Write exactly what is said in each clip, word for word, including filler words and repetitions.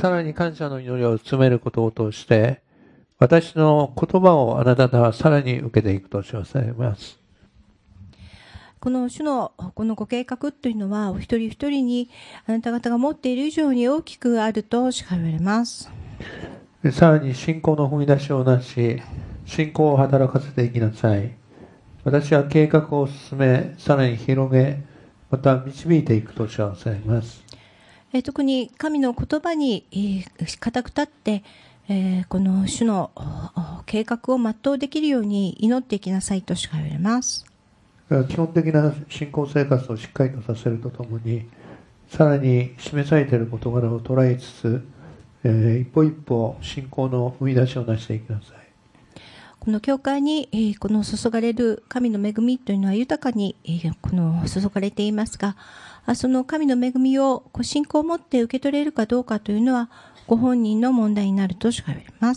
さらに感謝の祈りを詰めることを通して、私の言葉をあなた方はさらに受けていくと知らされます。 この主のこのご計画というのは、お一人一人にあなた方が持っている以上に大きくあると誓われます。 さらに信仰の踏み出しをなし、信仰を働かせていきなさい。私は計画を進め、さらに広げ、また導いていくと知らされます。 えー、特に神の言葉に、えー、固く立って、えー、この主の計画を全うできるように祈っていきなさいと誓われます。 基本的な信仰生活をしっかりとさせるとともに、さらに示されている事柄を捉えつつ、えー、一歩一歩信仰の踏み出しをなしていきなさい。 この教会に、えー、この注がれる神の恵みというのは豊かに、えー、この注がれていますが、その神の恵みを信仰を持って受け取れるかどうかというのはご本人の問題になると誓われます。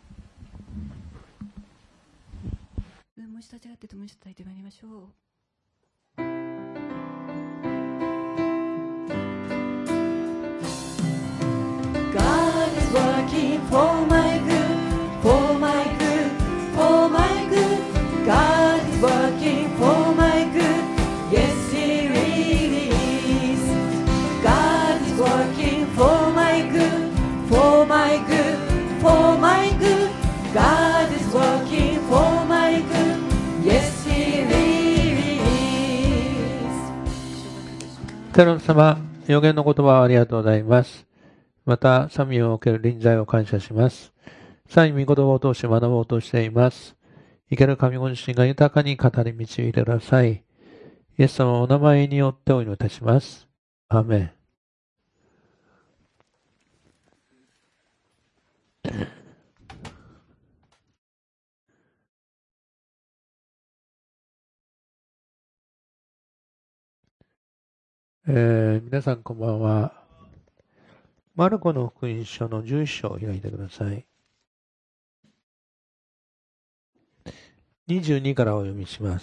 もう一度立ち上がって共に伝えてまいりましょう。God is working for my good, for my good, for my good. God is working for my good. Yes, He really is. God is working for my good, for my good, for my good. God is working for my good. Yes, He really is. テロン様、予言の言葉をありがとうございます。また、賛美を受ける臨在を感謝します。さらに御言葉を通して学ぼうとしています。生ける神ご自身が豊かに語り導いてください。イエス様のお名前によってお祈りいたします。アーメン。えー、皆さんこんばんは。マルコの福音書のじゅういっ章を開いてください。にじゅうにからお読みします。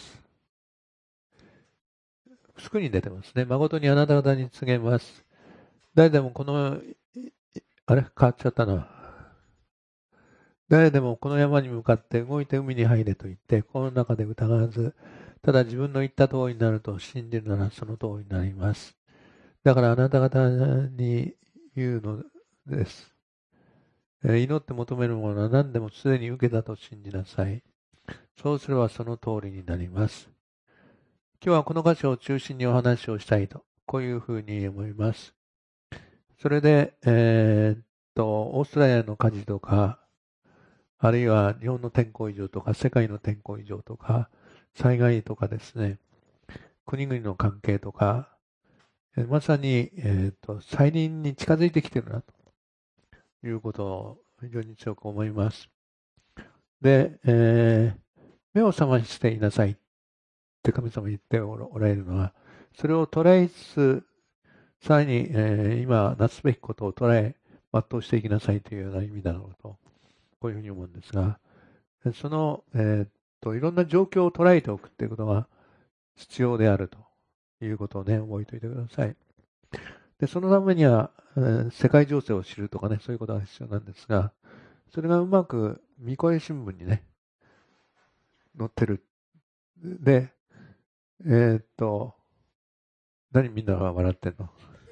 スクリーンに出てますね。誠にあなた方に告げます。誰でもこの、あれ変わっちゃったな。誰でもこの山に向かって動いて海に入れと言って、この中で疑わず、ただ自分の言った通りになると信じるならその通りになります。だからあなた方に言うのです。祈って求めるものは何でもすでに受けたと信じなさい。そうすればその通りになります。今日はこの箇所を中心にお話をしたいと、こういうふうに思います。それで、えー、っと、オーストラリアの火事とか、あるいは日本の天候異常とか、世界の天候異常とか、災害とかですね、国々の関係とか、まさに、えー、っと、再臨に近づいてきているな、ということを非常に強く思います。で、えー、目を覚ましていなさいって神様言っておられるのは、それを捉えつつ、さらに、えー、今なすべきことを捉え、全うしていきなさいというような意味だろうと、こういうふうに思うんですが、その、えー、っと、いろんな状況を捉えておくっていうことが必要であるということをね、覚えておいてください。で、そのためには、えー、世界情勢を知るとかね、そういうことが必要なんですが、それがうまく、見声新聞にね、載ってる。で、えー、っと、何みんなが笑ってんの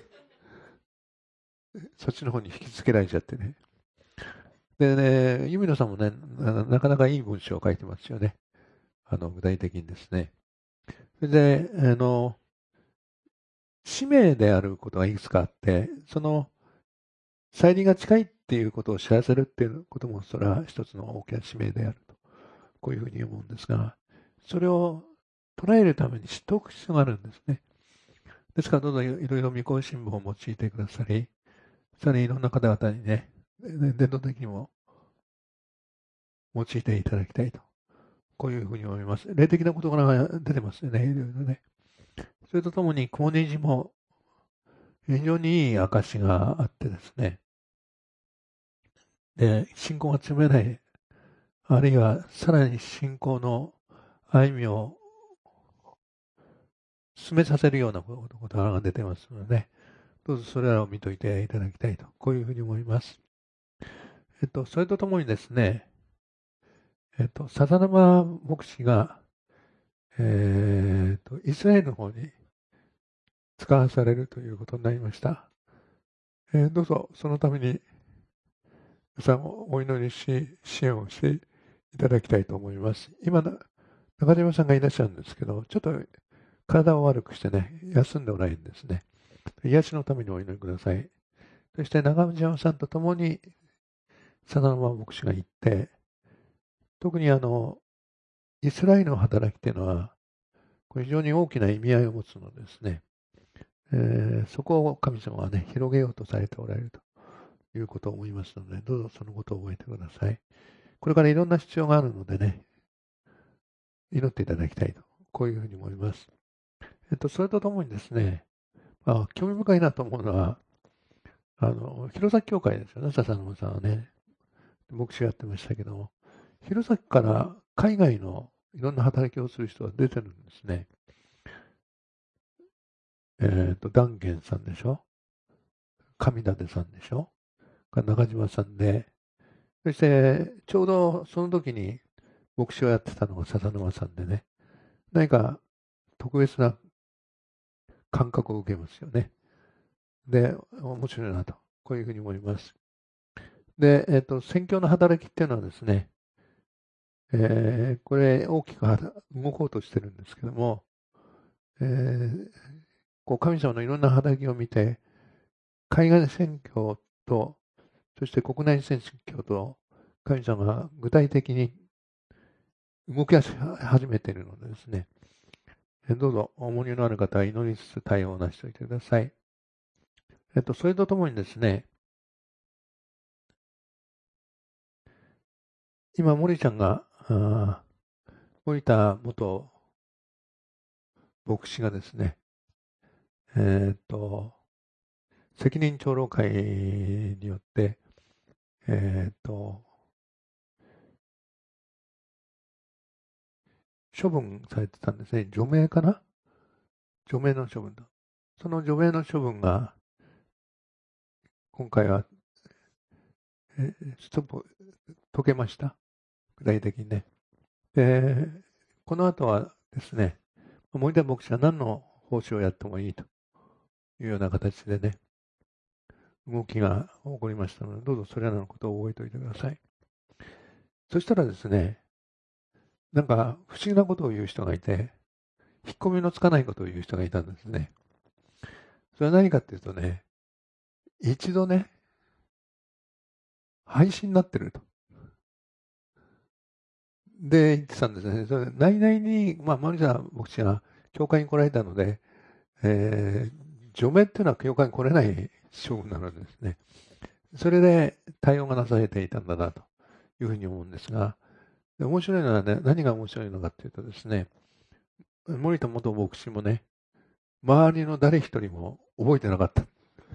そっちの方に引きつけられちゃってね。でね、ユミノさんもね、なかなかいい文章を書いてますよね。あの、具体的にですね。それで、あの、使命であることがいくつかあって、その、再臨が近いっていうことを知らせるっていうことも、それは一つの大きな使命であると。こういうふうに思うんですが、それを捉えるために知っておく必要があるんですね。ですからどうぞいろいろ未公新聞を用いてくださり、さらにいろんな方々にね、伝統的にも用いていただきたいと。こういうふうに思います。霊的な事柄が出てますよね、いろいろね。それとともに、コーネージも非常にいい証があってですね。で、信仰が強めない、あるいはさらに信仰の歩みを進めさせるような事柄が出てますので、 どうぞそれらを見といていただきたいと、こういうふうに思います。えっと、それとともにですね、えっと、笹沼牧師が、えっと、イスラエルの方に使わされるということになりました。えーどうぞそのために皆さんお祈りし、支援をしていただきたいと思います。今、中島さんがいらっしゃるんですけど、ちょっと体を悪くしてね、休んでおられるんですね。癒しのためにお祈りください。そして中島さんと共に笹沼牧師が行って、特にあの、イスラエルの働きっていうのは、これ非常に大きな意味合いを持つのですね。えーそこを神様はね、広げようとされておられるということを思いますので、どうぞそのことを覚えてください。これからいろんな必要があるのでね、祈っていただきたいと、こういうふうに思います。えっと、それとともにですね、あ、興味深いなと思うのは、あの、弘前教会ですよね、笹沼さんはね。牧師やってましたけども、弘前から海外のいろんな働きをする人が出てるんですね。えっと、ダンゲンさんでしょ、上舘さんでしょ、中島さんで、そしてちょうどその時に牧師をやってたのが笹沼さんでね、何か特別な感覚を受けますよね。で、面白いなと、こういうふうに思います。で、えっと、宣教の働きっていうのはですね、えーこれ大きく動こうとしてるんですけども、えーこう神様のいろんな働きを見て、海外宣教と、そして国内宣教と、神様が具体的に動き始めているのでですね、どうぞ重荷のある方は祈りつつ対応をなしておいてください。えっと、それとともにですね、今、森ちゃんが、あ森田元牧師がですね、えっと、責任長老会によって、えっと、処分されてたんですね。除名かな、除名の処分だ。その除名の処分が、今回は、えストップ、解けました。具体的にね。で、この後はですね、森田牧師は何の奉仕をやってもいいというような形でね、動きが起こりましたので、どうぞそれらのことを覚えておいてください。そしたらですね、なんか不思議なことを言う人がいて、引っ込みのつかないことを言う人がいたんですね。それは何かっていうとね、一度ね、廃止になってると。で、言ってたんですね。それ内々に、まあ、森田牧師が教会に来られたので、えー除名っていうのは教会に来れない処分なのでですね、それで対応がなされていたんだなというふうに思うんですが、で面白いのはね、何が面白いのかっていうとですね、森田元牧師もね、周りの誰一人も覚えてなかった。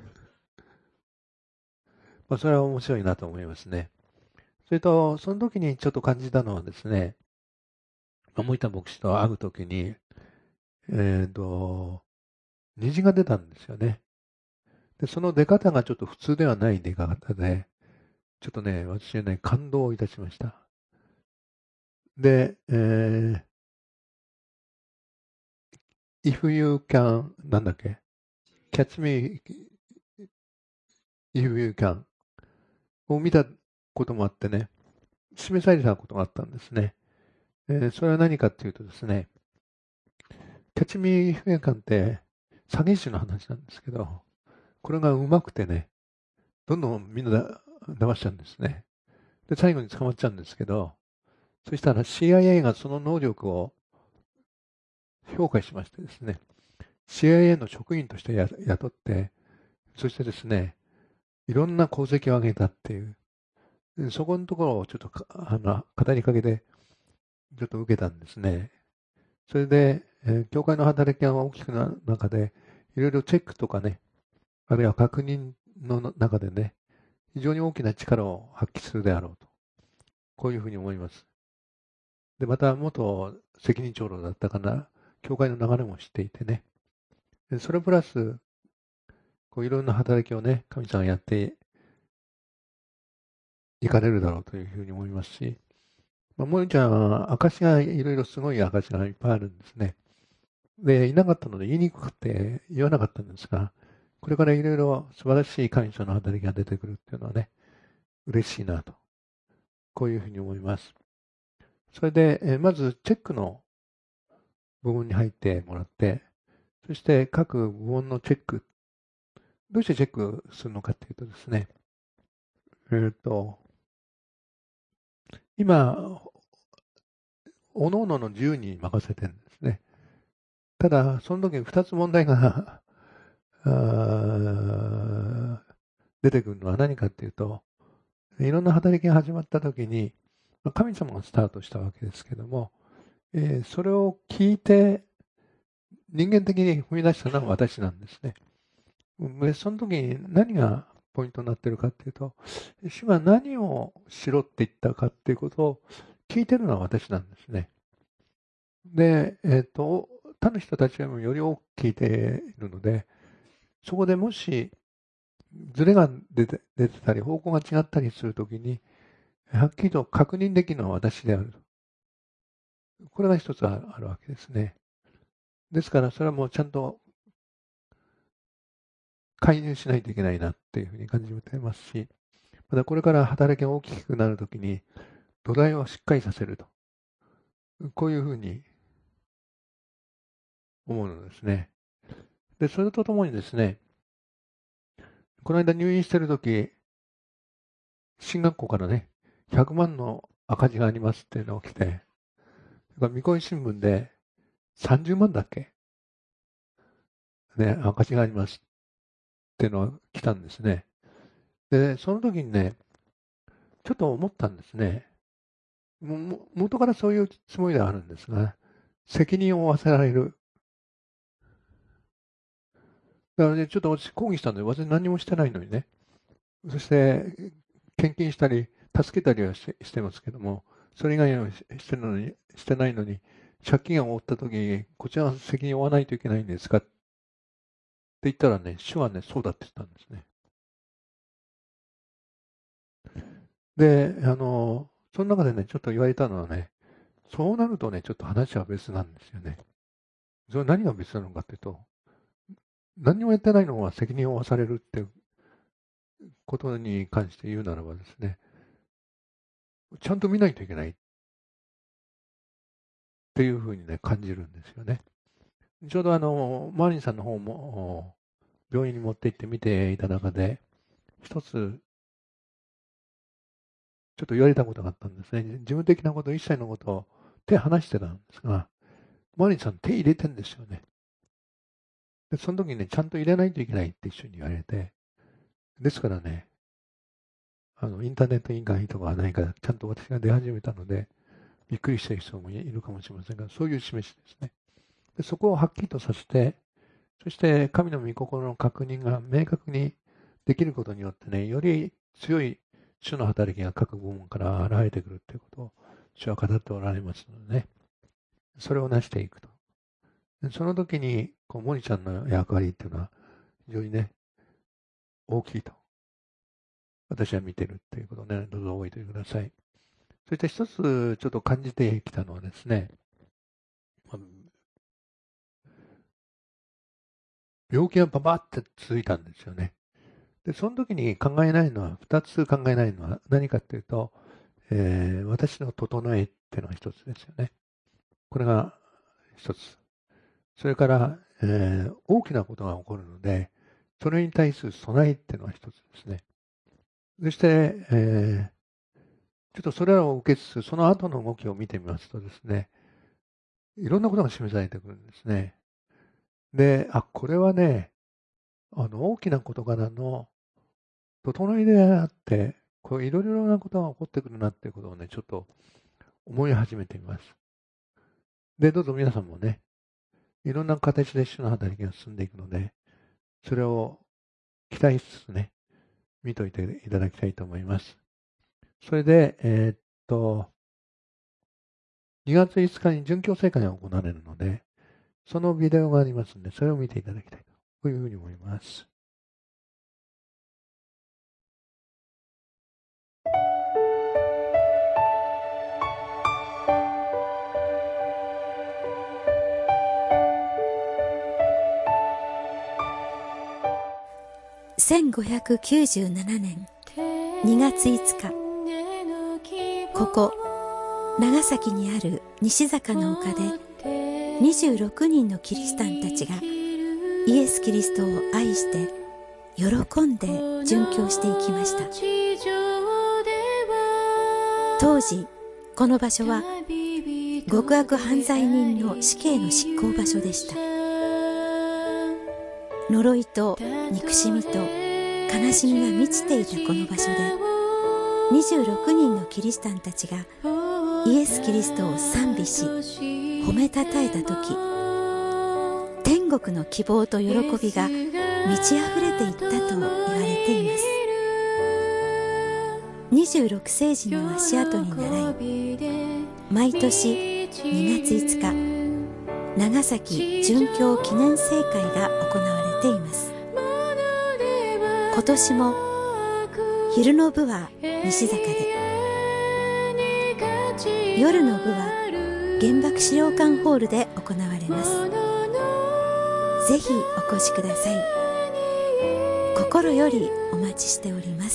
まあ、それは面白いなと思いますね。それと、その時にちょっと感じたのはですね、まあ森田牧師と会う時に、えっと、虹が出たんですよね。で、その出方がちょっと普通ではない出方で、ちょっとね、私はね、感動いたしました。で、えー、if you can, なんだっけ catch me if you can を見たこともあってね、示されたことがあったんですね。えーそれは何かっていうとですね、catch me if you can って詐欺師の話なんですけど、これがうまくてね、どんどんみんな騙しちゃうんですね。で、最後に捕まっちゃうんですけど、そしたら シーアイエー がその能力を評価しましてですね、シーアイエー の職員としてや雇って、そしてですね、いろんな功績を上げたっていう、でそこのところをちょっとかあの語りかけでちょっと受けたんですね。それで、えー教会の働きが大きくなる中で、いろいろチェックとかね、あるいは確認の中でね、非常に大きな力を発揮するであろうと、こういうふうに思います。で、また元責任長老だったかな、教会の流れも知っていてね、でそれプラス、 こういろんな働きをね、神様がやっていかれるだろうというふうに思いますし、まあ、もりちゃんは証がいろいろすごい証がいっぱいあるんですね。で、いなかったので言いにくくて言わなかったんですが、これからいろいろ素晴らしい神様の働きが出てくるっていうのはね、嬉しいなと。こういうふうに思います。それで、えまずチェックの部門に入ってもらって、そして各部門のチェック、どうしてチェックするのかっていうとですね、えっと、今、おのおのの自由に任せてるんですね。ただ、その時にふたつ問題が出てくるのは何かっていうと、いろんな働きが始まった時に、神様がスタートしたわけですけども、えー、それを聞いて人間的に踏み出したのは私なんですね。で、その時に何がポイントになっているかっていうと、主が何をしろって言ったかっていうことを聞いてるのは私なんですね。で、えっと、他の人たちよりもより多く聞いているので、そこでもしズレが出て、出てたり、方向が違ったりするときに、はっきりと確認できるのは私である。これが一つあるわけですね。ですから、それはもうちゃんと介入しないといけないなっていうふうに感じていますし、またこれから働きが大きくなるときに、土台をしっかりさせると。こういうふうに思うのですね。で、それとともにですね、この間入院してるとき、進学校からね、ひゃくまんの赤字がありますっていうのが来て、三越新聞でさんじゅうまんだっけね、赤字がありますっていうのが来たんですね。で、その時にね、ちょっと思ったんですね。も元からそういうつもりではあるんですが、責任を負わせられる。だからね、ちょっと私抗議したんで、私何もしてないのにね。そして、献金したり、助けたりはしてしてますけども、それ以外はしてるのに、してないのに、借金が負った時に、こちらは責任を負わないといけないんですかって言ったらね、主はね、そうだって言ったんですね。で、あの、その中でね、ちょっと言われたのはね、そうなるとね、ちょっと話は別なんですよね。それ何が別なのかっていうと、何にもやってないのは責任を負わされるっていうことに関して言うならばですね、ちゃんと見ないといけないっていうふうにね、感じるんですよね。ちょうどあの、マーリンさんの方も病院に持って行って見ていた中で、一つ、ちょっと言われたことがあったんですね。事務的なこと、一切のことを手離してたんですが、マーリンさん手入れてんですよね。で、その時にね、ちゃんと入れないといけないって一緒に言われて、ですからね、あの、インターネット以外とかはないから、ちゃんと私が出始めたので、びっくりしている人もいるかもしれませんが、そういう示しですね。で、そこをはっきりとさせて、そして神の御心の確認が明確にできることによってね、より強い主の働きが各部門から現れてくるということを主は語っておられますのでね、それを成していくと。でその時に、こう、モニちゃんの役割っていうのは非常にね、大きいと。私は見てるっていうことをね、どうぞ覚えておいてください。そして一つちょっと感じてきたのはですね、病気がババって続いたんですよね。で、その時に考えないのは、二つ考えないのは何かっていうと、えー、私の整えっていうのが一つですよね。これが一つ。それから、えー、大きなことが起こるので、それに対する備えっていうのが一つですね。そして、えー、ちょっとそれらを受けつつ、その後の動きを見てみますとですね、いろんなことが示されてくるんですね。で、あ、これはね、あの、大きな事柄の整いであって、こういろいろなことが起こってくるなっていうことをね、ちょっと思い始めています。で、どうぞ皆さんもね、いろんな形で主の働きが進んでいくので、それを期待しつつね、見といていただきたいと思います。それで、えー、っと、にがついつかに殉教聖会が行われるので、そのビデオがありますので、それを見ていただきたいというふうに思います。 せんごひゃくきゅうじゅうななねんにがついつか、ここ長崎にある西坂の丘でにじゅうろくにんのキリシタンたちがイエス・キリストを愛して喜んで殉教していきました。当時この場所は極悪犯罪人の死刑の執行場所でした。呪いと憎しみと悲しみが満ちていたこの場所で、にじゅうろくにんのキリシタンたちがイエス・キリストを賛美し褒めたたえたとき、天国の希望と喜びが満ち溢れていったと言われています。にじゅうろくせいじの足跡に倣い、毎年にがついつか長崎殉教記念聖会が行われています。今年も昼の部は西坂で、夜の部は原爆資料館ホールで行われます。ぜひお越しください。心よりお待ちしております。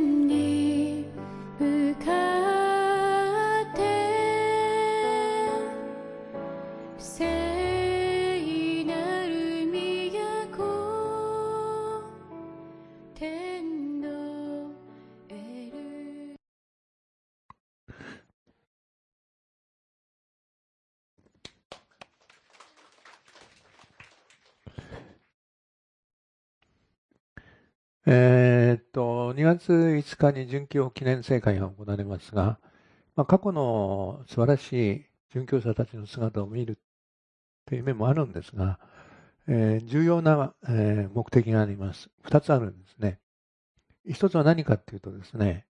えーっと、にがついつかに殉教記念聖会が行われますが、まあ、過去の素晴らしい殉教者たちの姿を見るという面もあるんですが、えー重要な、えー目的があります。二つあるんですね。一つは何かっていうとですね、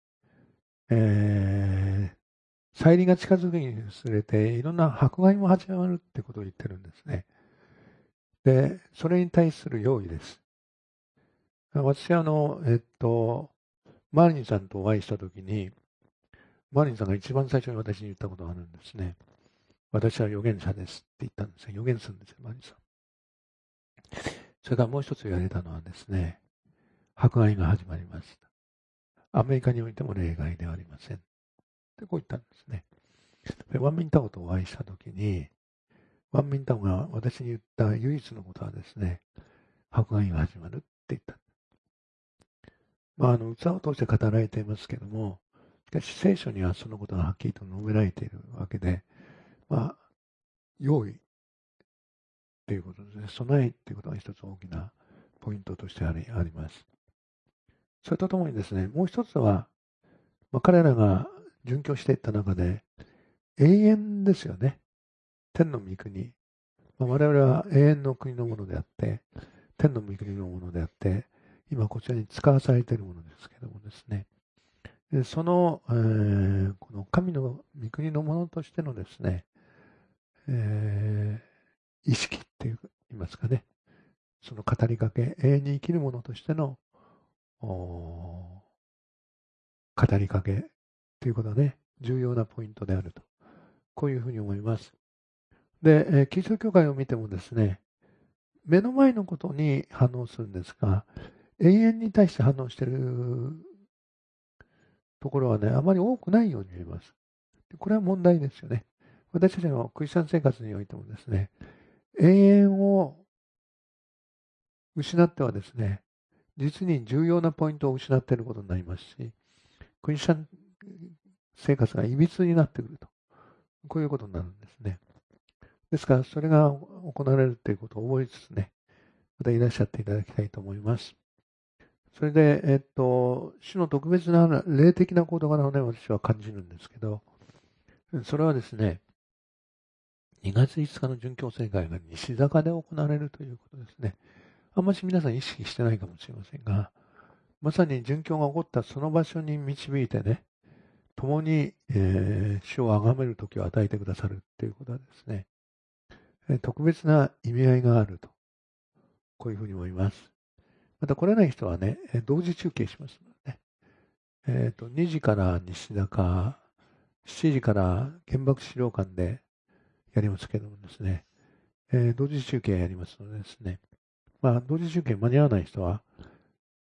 えー、再臨が近づくにつれて、いろんな迫害も始まるってことを言ってるんですね。で、それに対する用意です。私はあの、えっと、マーリンさんとお会いしたときに、マーリンさんが一番最初に私に言ったことがあるんですね。私は預言者ですって言ったんですね。預言するんですよ、マーリンさん。それからもう一つ言われたのはですね、迫害が始まりました。アメリカにおいても例外ではありません。ってこう言ったんですね。でワンミンタオとお会いしたときに、ワンミンタオが私に言った唯一のことはですね、迫害が始まるって言った。まあ、あの、器を通して語られていますけども、しかし聖書にはそのことがはっきりと述べられているわけで、まあ、用意ということですね。備えということが一つ大きなポイントとしてありあります。それとともにですね、もう一つは、まあ、彼らが殉教していった中で、永遠ですよね。天の御国。まあ、我々は永遠の国のものであって、天の御国のものであって、今こちらに使わされているものですけどもですね、でその、えーこの神の御国のものとしてのですね、えー意識っていう言いますかね、その語りかけ、永遠に生きるものとしてのお語りかけということはね、重要なポイントであると、こういうふうに思います。で、えーキリスト教会を見てもですね、目の前のことに反応するんですが、永遠に対して反応しているところはね、あまり多くないように見えます。これは問題ですよね。私たちのクリスチャン生活においてもですね、永遠を失ってはですね、実に重要なポイントを失っていることになりますし、クリスチャン生活がいびつになってくると、こういうことになるんですね。ですから、それが行われるということを覚えつつね、またいらっしゃっていただきたいと思います。それで、えっと、主の特別な霊的な事柄をね、私は感じるんですけど、それはですね、にがついつかの殉教聖会が西坂で行われるということですね。あんまり皆さん意識してないかもしれませんが、まさに殉教が起こったその場所に導いてね、共に、えー主を崇める時を与えてくださるということはですね、えー特別な意味合いがあると、こういうふうに思います。また来れない人はね、えー同時中継しますのでね、えっと、にじから西坂、しちじから原爆資料館でやりますけどもですね、えー同時中継やりますのでですね、まあ、同時中継間に合わない人は、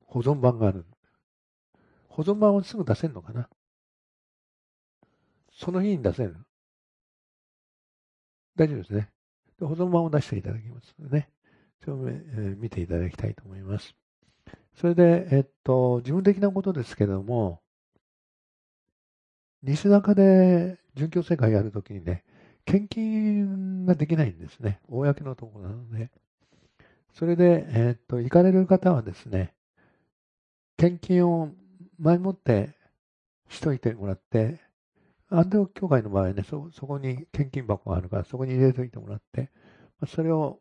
保存版がある。保存版をすぐ出せるのかな。その日に出せる。大丈夫ですね。で保存版を出していただきますのでね。それを、えー、見ていただきたいと思います。それで、えっと、自分的なことですけども、西中で殉教世界やるときにね、献金ができないんですね。公のところなので。それで、えっと、行かれる方はですね、献金を前もってしといてもらって、アンテオ教会の場合ね、そ、そこに献金箱があるから、そこに入れといてもらって、それを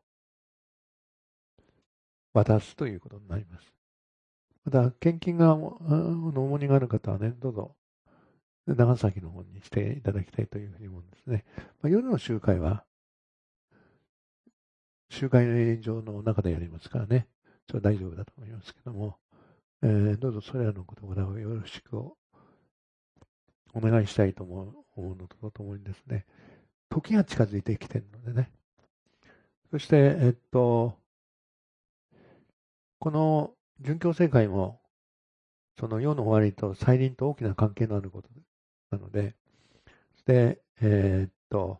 渡すということになります。また、献金が、の重荷がある方はね、どうぞ、長崎の方にしていただきたいというふうに思うんですね。まあ、夜の集会は、集会場の中でやりますからね、それは大丈夫だと思いますけども、えー、どうぞそれらの事柄をよろしくお願いしたいと思うのとともにですね、時が近づいてきているのでね、そして、えっと、この殉教世界も、その世の終わりと再臨と大きな関係のあることなので、で、えー、っと、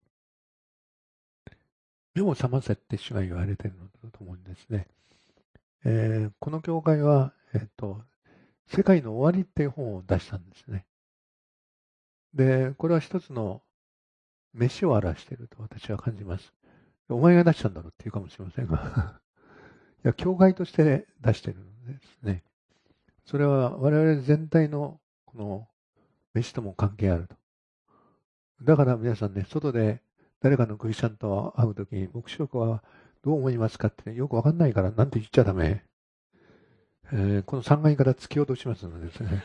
目を覚ませって主が言われているのとともにですね、えー、この教会は、えー、っと、世界の終わりっていう本を出したんですね。で、これは一つの飯を表していると私は感じます。お前が出したんだろうって言うかもしれませんが、いや、教会として出しているのですね。それは我々全体のこの飯とも関係あると。だから皆さんね、外で誰かのクリスチャンと会うときに、黙示録はどう思いますかって、ね、よくわかんないからなんて言っちゃダメ。えー、このさんがいから突き落としますのでですね。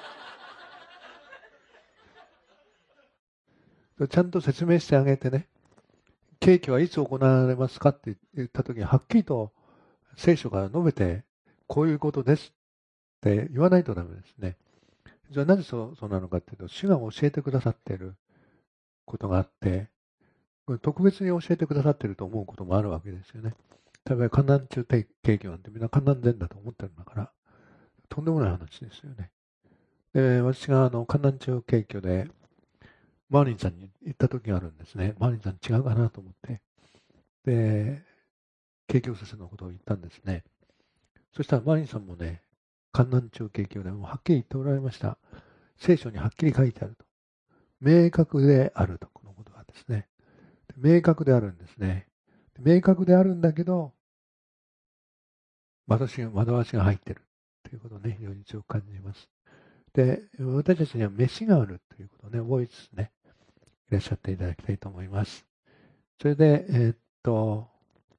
ちゃんと説明してあげてね、刑期はいつ行われますかって言ったときに、はっきりと聖書から述べて、こういうことですって言わないとダメですね。じゃあなぜそうそうなのかっていうと、主が教えてくださっていることがあって、特別に教えてくださっていると思うこともあるわけですよね。例えば、観覧中景気なんてみんな観覧前だと思ってるんだから、とんでもない話ですよね。で、私があの観覧中景気で、マーリンさんに行った時があるんですね。マーリンさん違うかなと思って。で、景気先生のことを言ったんですね。そしたらマーリンさんもね、観覧中景気でもはっきり言っておられました。聖書にはっきり書いてあると。明確であると、このことがですね。明確であるんですね。明確であるんだけど、惑わしが、惑わしが入ってるということをね、非常に強く感じます。で、私たちには飯があるということをね、覚えつつね、いらっしゃっていただきたいと思います。それで、えー、っと、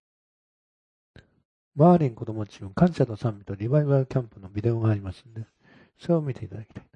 マーリン子供チーム、感謝と賛美とリバイバルキャンプのビデオがありますので、それを見ていただきたい。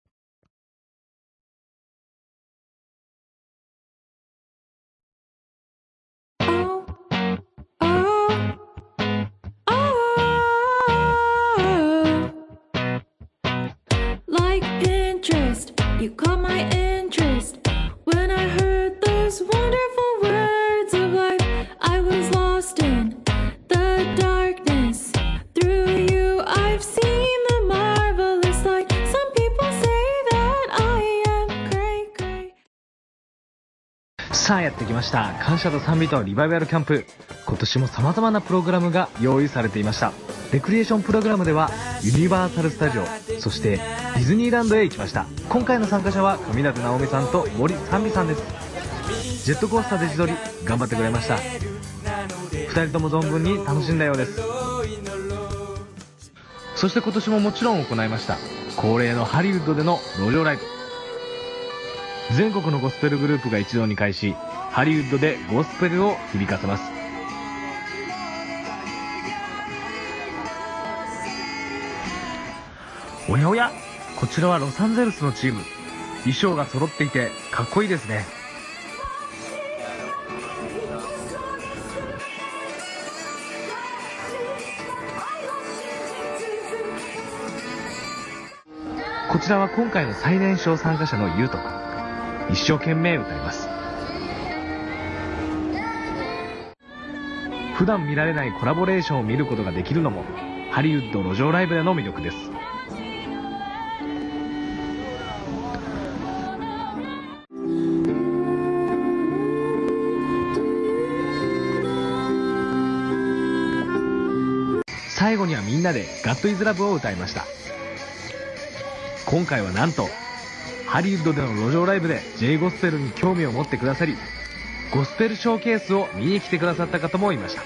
You caught my interest when I heard those wonderful words of life. I was lost in the darkness. Through you, I've seen the marvelous light. Some people say that I am great, great. さあやってきました。感謝と賛美とリバイバルキャンプ。今年も様々なプログラムが用意されていました。レクリエーションプログラムではユニバーサル・スタジオ、そしてディズニーランドへ行きました。今回の参加者は上舘直美さんと森賛美さんです。ジェットコースターで自撮り頑張ってくれました。ふたりとも存分に楽しんだようです。そして今年ももちろん行いました恒例のハリウッドでの路上ライブ。全国のゴスペルグループが一堂に会し、ハリウッドでゴスペルを響かせます。おやおや、こちらはロサンゼルスのチーム。衣装が揃っていてかっこいいですね。こちらは今回の最年少参加者のゆうとくん。一生懸命歌います。普段見られないコラボレーションを見ることができるのもハハリウッド路上ライブでの魅力です。最後にはみんなで「ガッドイズラブを歌いました。今回はなんとハリウッドでの路上ライブで J ゴスペルに興味を持ってくださり、ゴスペルショーケースを見に来てくださった方もいました。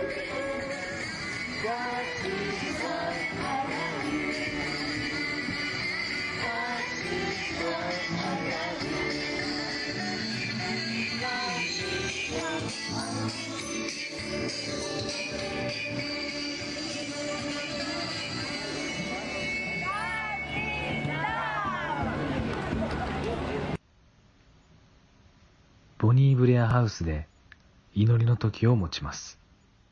ボニー・ブレアハウスで祈りの時を持ちます。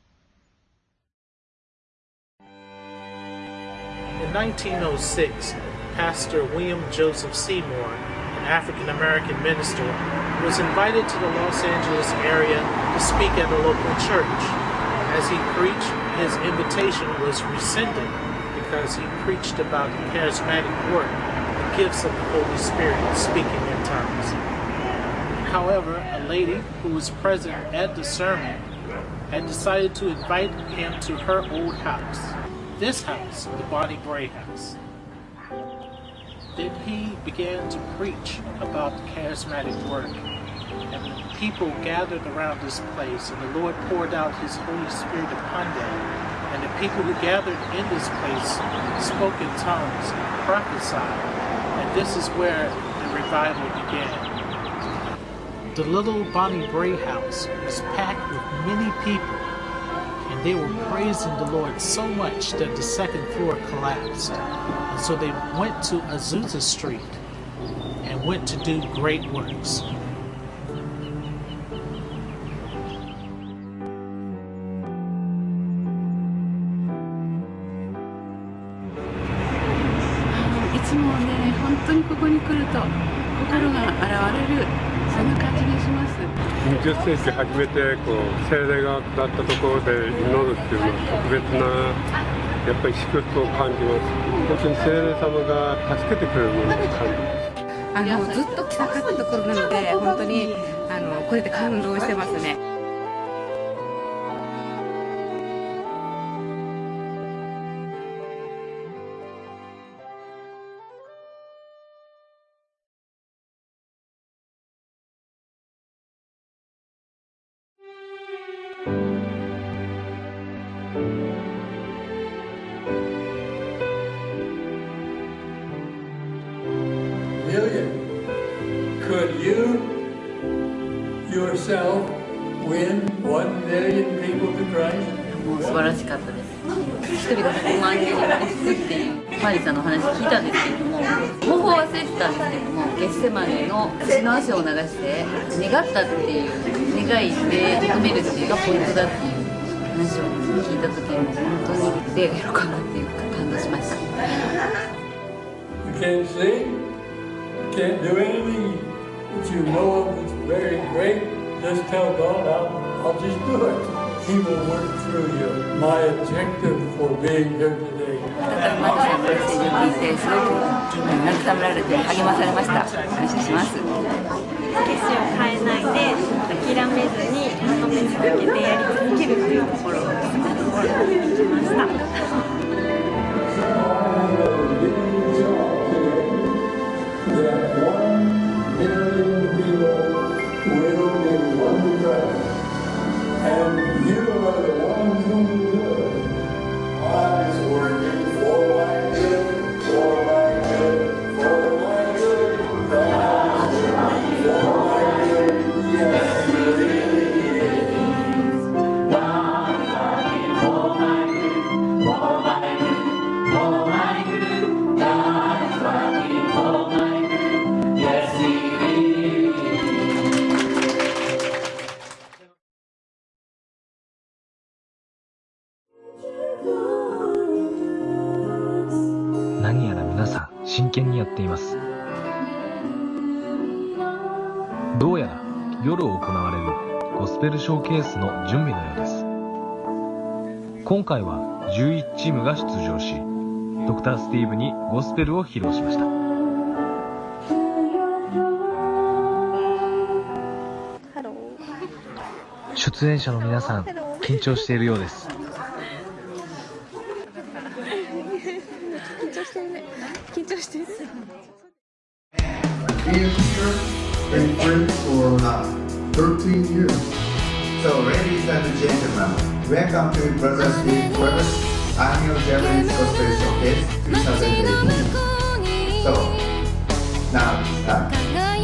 In nineteen oh six, Pastor William Joseph Seymour, an African-American minister, was invited to the Los Angeles area to speak at a local church. As he preached, his invitation was rescinded because he preached about the charismatic work, the gifts of the Holy Spirit, speaking in tongues. However, a lady who was present at the sermon had decided to invite him to her old house. This house, the Bonnie Bray house. Then he began to preach about the charismatic work. And people gathered around this place, and the Lord poured out His Holy Spirit upon them. And the people who gathered in this place spoke in tongues, prophesied. And this is where the revival began. The little Bonnie Bray house was packed with many people, and they were praising the Lord so much that the second floor collapsed. And so they went to Azusa Street and went to do great works. It's moreね、本当にここに来ると心が洗われる。そんな感じがします。 にじゅっせいき初めてこう聖霊が下ったところで祈るっていうのは特別なやっぱり祝福を感じます。本当に聖霊様が助けてくれるものを感じます。 あのずっと来たかったところなので本当にあのこれで感動してますね。 Could you yourself win one million people to Christ? もう素晴らしかったです。一人がひゃくまんにんに聞くっていうマリさんの話聞いたんですけれども、方法は忘れてたんですけれども、ゲッセマネの血の汗を流して願ったっていう願いで求めるっていうのがポイントだっていう話を聞いた時にも本当に霊が喜んだっていうか感動しました。 You can't sing, you can't do anything that you know of that's very great. Just tell God, I'll, I'll just do it. He will work through you. My objective for being here today. マリさんのメッセージを聞いてすごく慰められて励まされました。感謝します。 決心を変えないで諦めずに求め続けてやり続けるというところを心ができました。 And you are the ones who live. God is working for my good, for my good, for my good. God is working for my good. Yes, He is. God is working for my good, for my good, for my good. God is working for my good. Yes, He is. 何やら皆さん真剣にやっています。どうやら夜行われるゴスペルショーケースの準備のようです。今回はじゅういちチームが出場し、ドクタースティーブにゴスペルを披露しました。出演者の皆さん、緊張しているようです。 緊張してるね。緊張してる。 We are here been friends for uh, thirteen years. So, ladies and gentlemen, welcome to Brothers Big Brothers Annual Japanese Gospel Showcase twenty eighteen. So, now it's time.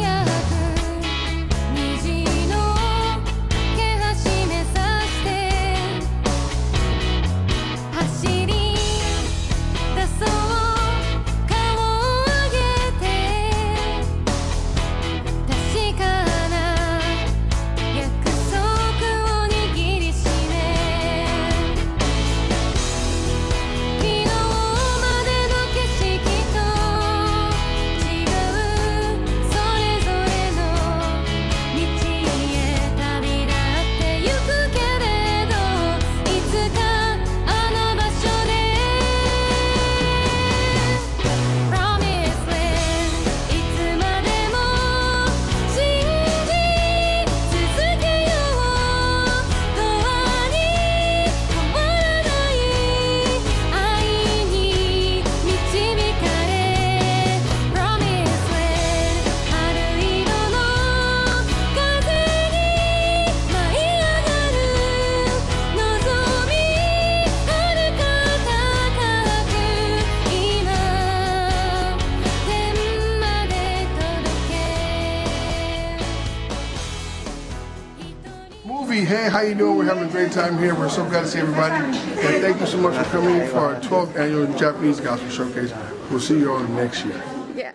Movie, hey, how you doing? We're having a great time here. We're so glad to see everybody. And thank you so much for coming for our twelfth annual Japanese Gospel Showcase. We'll see you all next year. Yeah.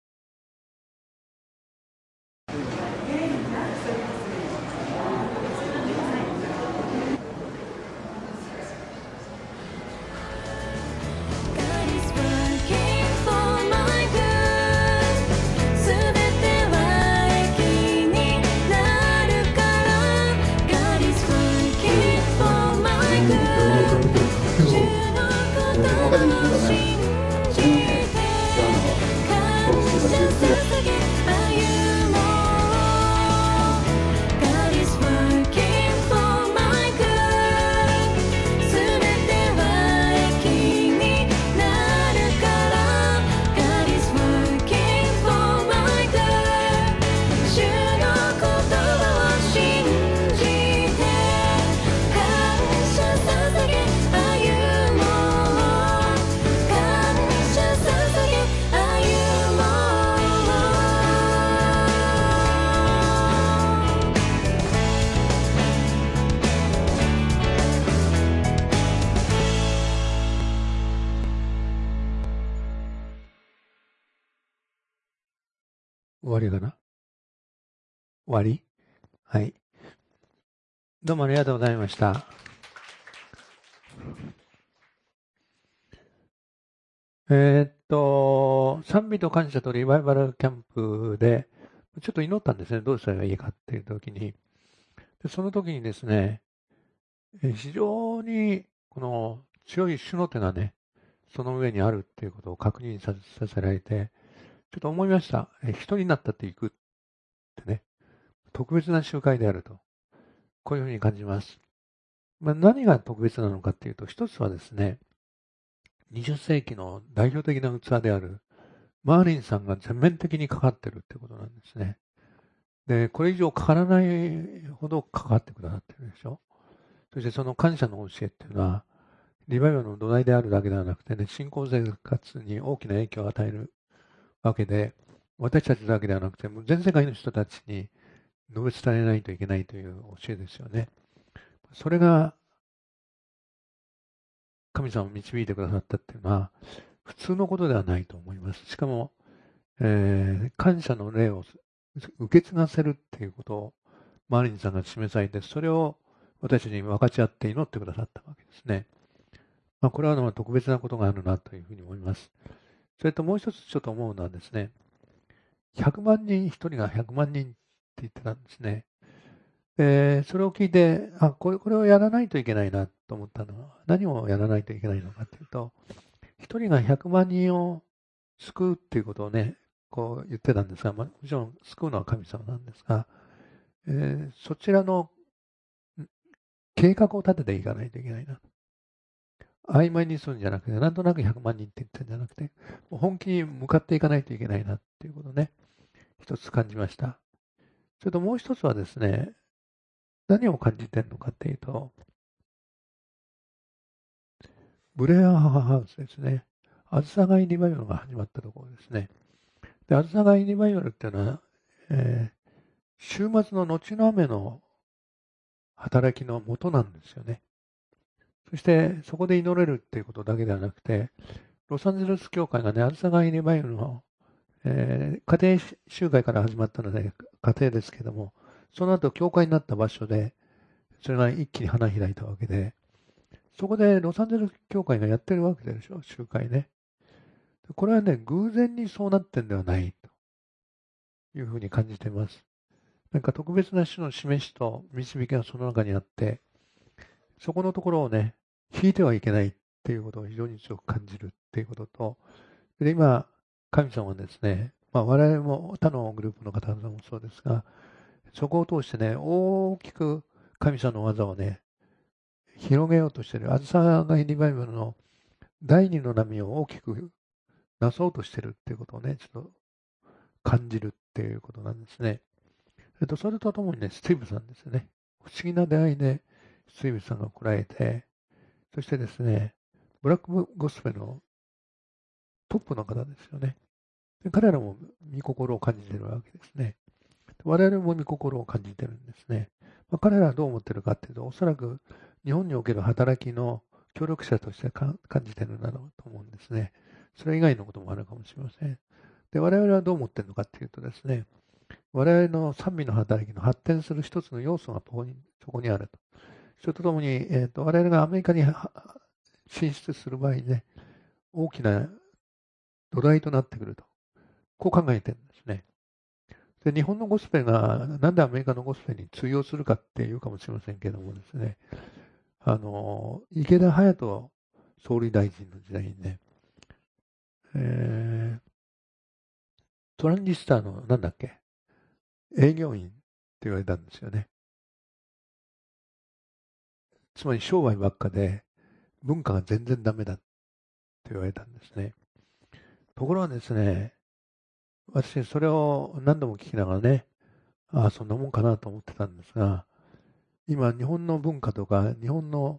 終わりかな？終わり？はい。どうもありがとうございました。えーっと、賛美と感謝とリバイバルキャンプで、ちょっと祈ったんですね。どうしたらいいかっていう時に。でその時にですね、非常にこの強い主の手がね、その上にあるっていうことを確認させられて、ちょっと思いました。え人になったっていくってね、特別な集会であると。こういうふうに感じます。まあ、何が特別なのかっていうと、一つはですね、にじゅっ世紀の代表的な器であるマーリンさんが全面的にかかってるってことなんですね。で、これ以上かからないほどかかってくださってるでしょ。そしてその感謝の教えっていうのは、リバイバルの土台であるだけではなくてね、信仰生活に大きな影響を与えるわけで、私たちだけではなくて、もう全世界の人たちに述べ伝えないといけないという教えですよね。それが神様を導いてくださったっていうのは普通のことではないと思います。しかも、えー、感謝の霊を受け継がせるっていうことをマーリンさんが示されて、それを私たちに分かち合って祈ってくださったわけですね。まあ、これはの特別なことがあるなというふうに思います。それともう一つちょっと思うのはですね、ひゃくまんにんひとりがひゃくまんにんって言ってたんですね。 えーそれを聞いて、あ、これ、これをやらないといけないなと思ったのは、何をやらないといけないのかというと、一人がひゃくまん人を救うっていうことをね、こう言ってたんですが、まあ、もちろん救うのは神様なんですが、えーそちらのん計画を立てていかないといけないな。曖昧にするんじゃなくて、なんとなくひゃくまん人って言ってるんじゃなくて、もう本気に向かっていかないといけないなっていうことをね、一つ感じました。それともう一つはですね、何を感じてるのかっていうと、ブレアハウスですね。あずさがいリバイバルが始まったところですね。で、あずさがいリバイバルっていうのは、えー週末の後の雨の働きの元なんですよね。そして、そこで祈れるっていうことだけではなくて、ロサンゼルス教会がね、あずさがいリバイバルの、えー家庭集会から始まったので、家庭ですけども、その後、教会になった場所で、それが一気に花開いたわけで、そこでロサンゼルス教会がやってるわけでしょ、集会ね。これはね、偶然にそうなってんではないというふうに感じています。なんか特別な種の示しと導きがその中にあって、そこのところをね、引いてはいけないっていうことを非常に強く感じるっていうことと、で今、神様はですね、まあ、我々も他のグループの方々もそうですが、そこを通してね、大きく神様の技をね、広げようとしている、あずさがいリバイバルの第二の波を大きくなそうとしているっていうことをね、ちょっと感じるっていうことなんですね。えっと、それとともにね、スティーブさんですよね。不思議な出会いで、スティーブさんが来られて、そしてですね、ブラックゴスペルのトップの方ですよね。で彼らも御心を感じているわけですね。我々も御心を感じているんですね。まあ、彼らはどう思っているかというと、おそらく日本における働きの協力者としてか感じているんだろうと思うんですね。それ以外のこともあるかもしれません。で、我々はどう思っているのかというとですね、我々の賛美の働きの発展する一つの要素がここにそこにあると。それとともに、えーと、我々がアメリカに進出する場合にね、大きな土台となってくると。こう考えてるんですね。で、日本のゴスペルがなんでアメリカのゴスペルに通用するかっていうかもしれませんけどもですね、あの、池田隼人総理大臣の時代にね、えー、トランジスタのなんだっけ、営業員って言われたんですよね。つまり商売ばっかで文化が全然ダメだって言われたんですね。ところがですね、私それを何度も聞きながらね、ああ、そんなもんかなと思ってたんですが、今日本の文化とか日本の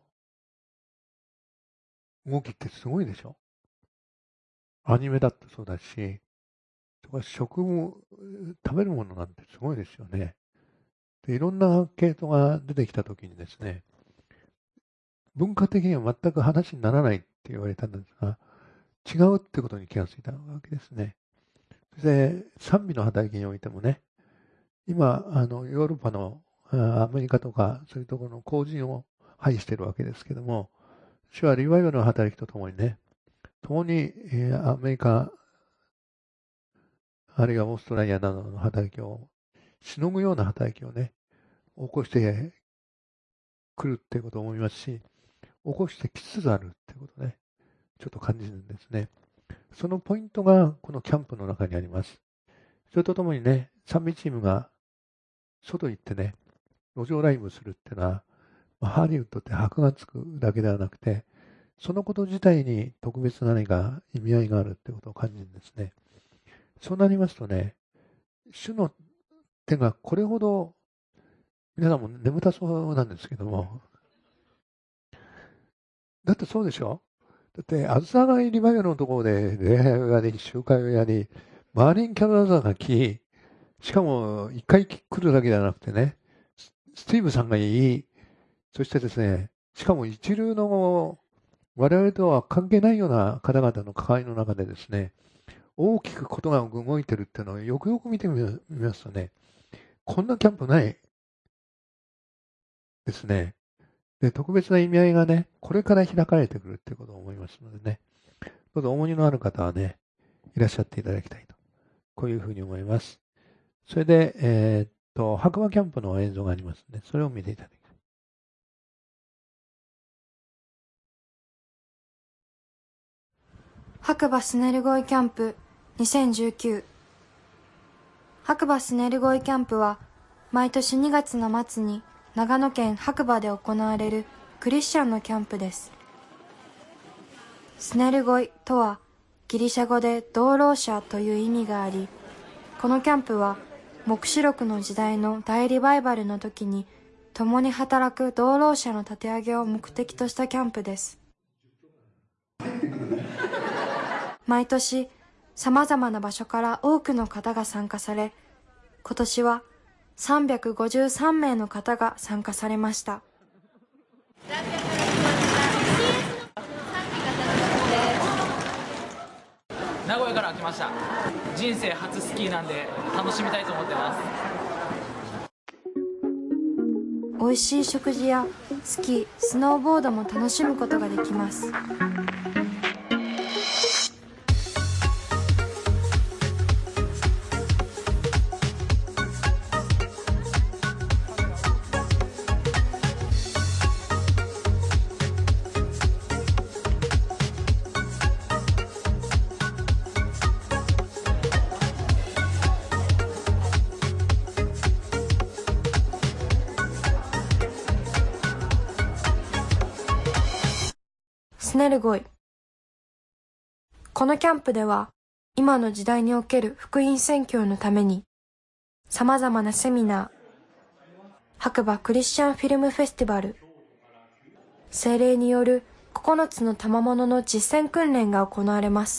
動きってすごいでしょ。アニメだってそうだし、とか食も食べるものなんてすごいですよね。で、いろんな系統が出てきたときにですね、文化的には全く話にならないって言われたんですが、違うってことに気がついたわけですね。そして賛美の働きにおいてもね、今、あのヨーロッパのアメリカとかそういうところの後陣を拝しているわけですけども、主はリバイバルの働きとともにね、共に、えー、アメリカ、あるいはオーストラリアなどの働きをしのぐような働きをね、起こしてくるっていうことを思いますし、起こしてきつつあるっていうことをね、ちょっと感じるんですね。そのポイントがこのキャンプの中にあります。それとともにね、賛美チームが外行ってね、路上ライブするっていうのは、まあ、ハリウッドって箔がつくだけではなくて、そのこと自体に特別な何か意味合いがあるってことを感じるんですね。そうなりますとね、主の手がこれほど、皆さんも眠たそうなんですけども、だってそうでしょ？だって、あずさがいリバイバルのところで礼拝をやり、集会をやり、マーリン・キャロラーが来、しかも一回来るだけではなくてね、スティーブさんがいい、そしてですね、しかも一流の我々とは関係ないような方々の関わりの中でですね、大きくことが動いてるっていうのをよくよく見てみますとね、こんなキャンプないですね。で、特別な意味合いがね、これから開かれてくるっていうことを思いますのでね、どうぞ重荷のある方はね、いらっしゃっていただきたいと、こういうふうに思います。それで、えーっと、白馬キャンプの映像がありますね。それを見ていただきたい。 白馬スネルゴイキャンプにせんじゅうきゅう。白馬スネルゴイキャンプは毎年にがつの末に長野県白馬で行われるクリスチャンのキャンプです。スネルゴイとはギリシャ語で同労者という意味があり、このキャンプは黙示録の時代の大リバイバルの時に共に働く同労者の立て上げを目的としたキャンプです。毎年様々な場所から多くの方が参加され、今年はさんびゃくごじゅうさんめいの方が参加されました。 名古屋から来ました。人生初スキーなんで楽しみたいと思ってます。 美味しい食事やスキー、スノーボードも楽しむことができます。スネルゴイ。このキャンプでは今の時代における福音宣教のために様々なセミナー、白馬クリスチャンフィルムフェスティバル、聖霊によるここのつの賜物の実践訓練が行われます。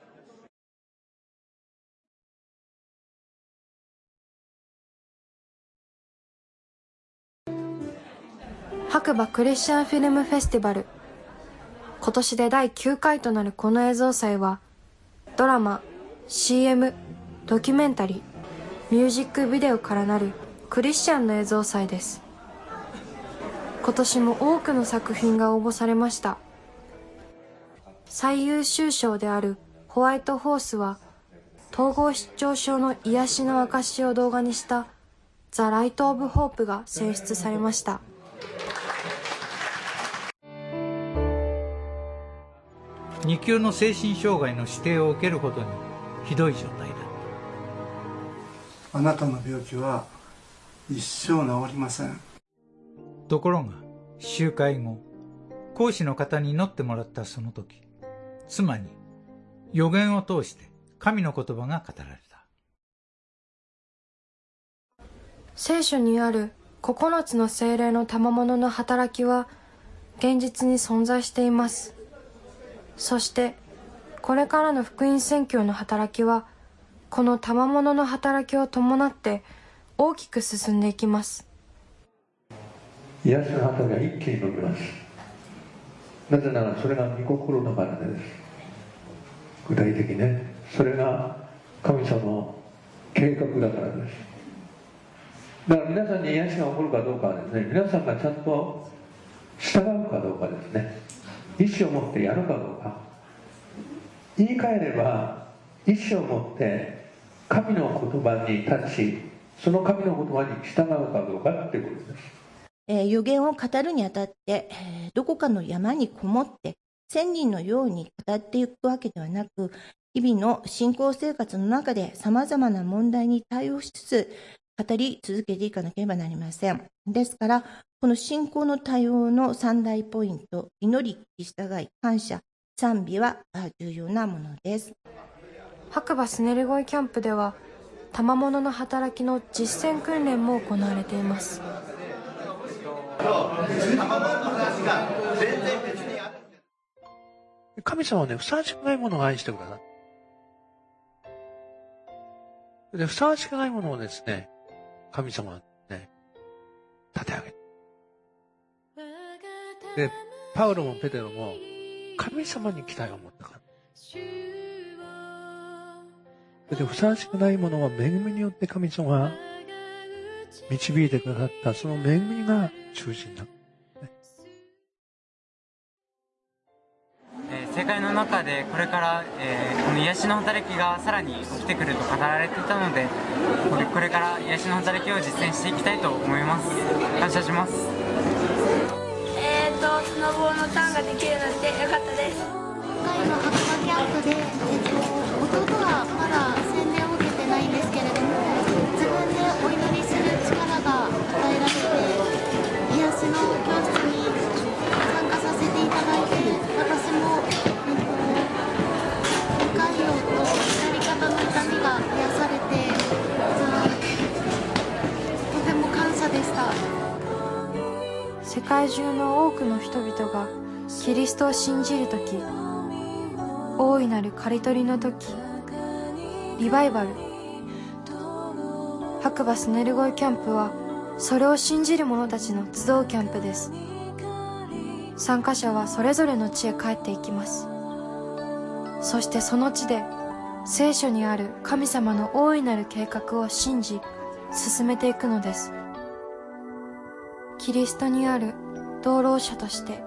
白馬クリスチャンフィルムフェスティバル、今年でだいきゅうかいとなるこの映像祭は、ドラマ、シーエム、ドキュメンタリー、ミュージックビデオからなるクリスチャンの映像祭です。今年も多くの作品が応募されました。最優秀賞であるホワイトホースは、統合失調症の癒しの証を動画にしたザ・ライト・オブ・ホープが選出されました。 に級の精神障害の指定を受けるほどにひどい状態だ。 あなたの病気は一生治りません。 ところが集会後、講師の方に祈ってもらったその時、妻に予言を通して神の言葉が語られた。 聖書にあるここのつの聖霊の賜物の働きは現実に存在しています。そしてこれからの福音宣教の働きはこの賜物の働きを伴って大きく進んでいきます。 癒しの旗が一気に伸びます。なぜならそれが御心だからです。具体的ね、それが神様の計画だからです。だから皆さんに癒しが起こるかどうかはですね、皆さんがちゃんと従うかどうかですね。意思を持ってやるかどうか。言い換えれば意思を持って神の言葉に立ち、その神の言葉に従うかどうかっていうことです。 えー、予言を語るにあたって、えー、どこかの山にこもって千人のように語っていくわけではなく、日々の信仰生活の中でさまざまな問題に対応しつつ語り続けていかなければなりません。ですからこの信仰の対応の三大ポイント、祈り、従い、感謝、賛美は重要なものです。 白馬スネルゴイキャンプでは賜物の働きの実践訓練も行われています。 神様はね、ふさわしくないものを愛してください。で、ふさわしくないものをですね、神様はね、立て上げる。で、パウロもペテロも神様に期待を持ったから。で、ふさわしくないものは恵みによって神様が導いてくださったその恵みが中心だ。 えー、世界の中でこれから、えー、 の癒しの働きがさらに起きてくると語られていたので、これこれから癒しの働きを実践していきたいと思います。感謝します。 えーとスノボーのターンができるなんてよかったです。今回の白馬キャンプで、えー、と弟はまだ洗礼を受けてないんですけれども、自分でお祈りする力が与えられて、癒しの教室に参加させていただいて、私も、えー、と理解量とやり方の痛みが癒されて、じゃあとても感謝でした。 世界中の多くの人々がキリストを信じるとき、大いなる刈り取りのとき、リバイバル、白馬スネルゴイキャンプはそれを信じる者たちの集うキャンプです。参加者はそれぞれの地へ帰っていきます。そしてその地で聖書にある神様の大いなる計画を信じ進めていくのです。キリストにある同労者として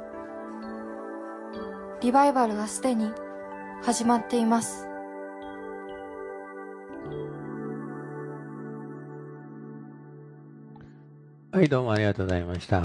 リバイバルはすでに始まっています。 はい、どうもありがとうございました。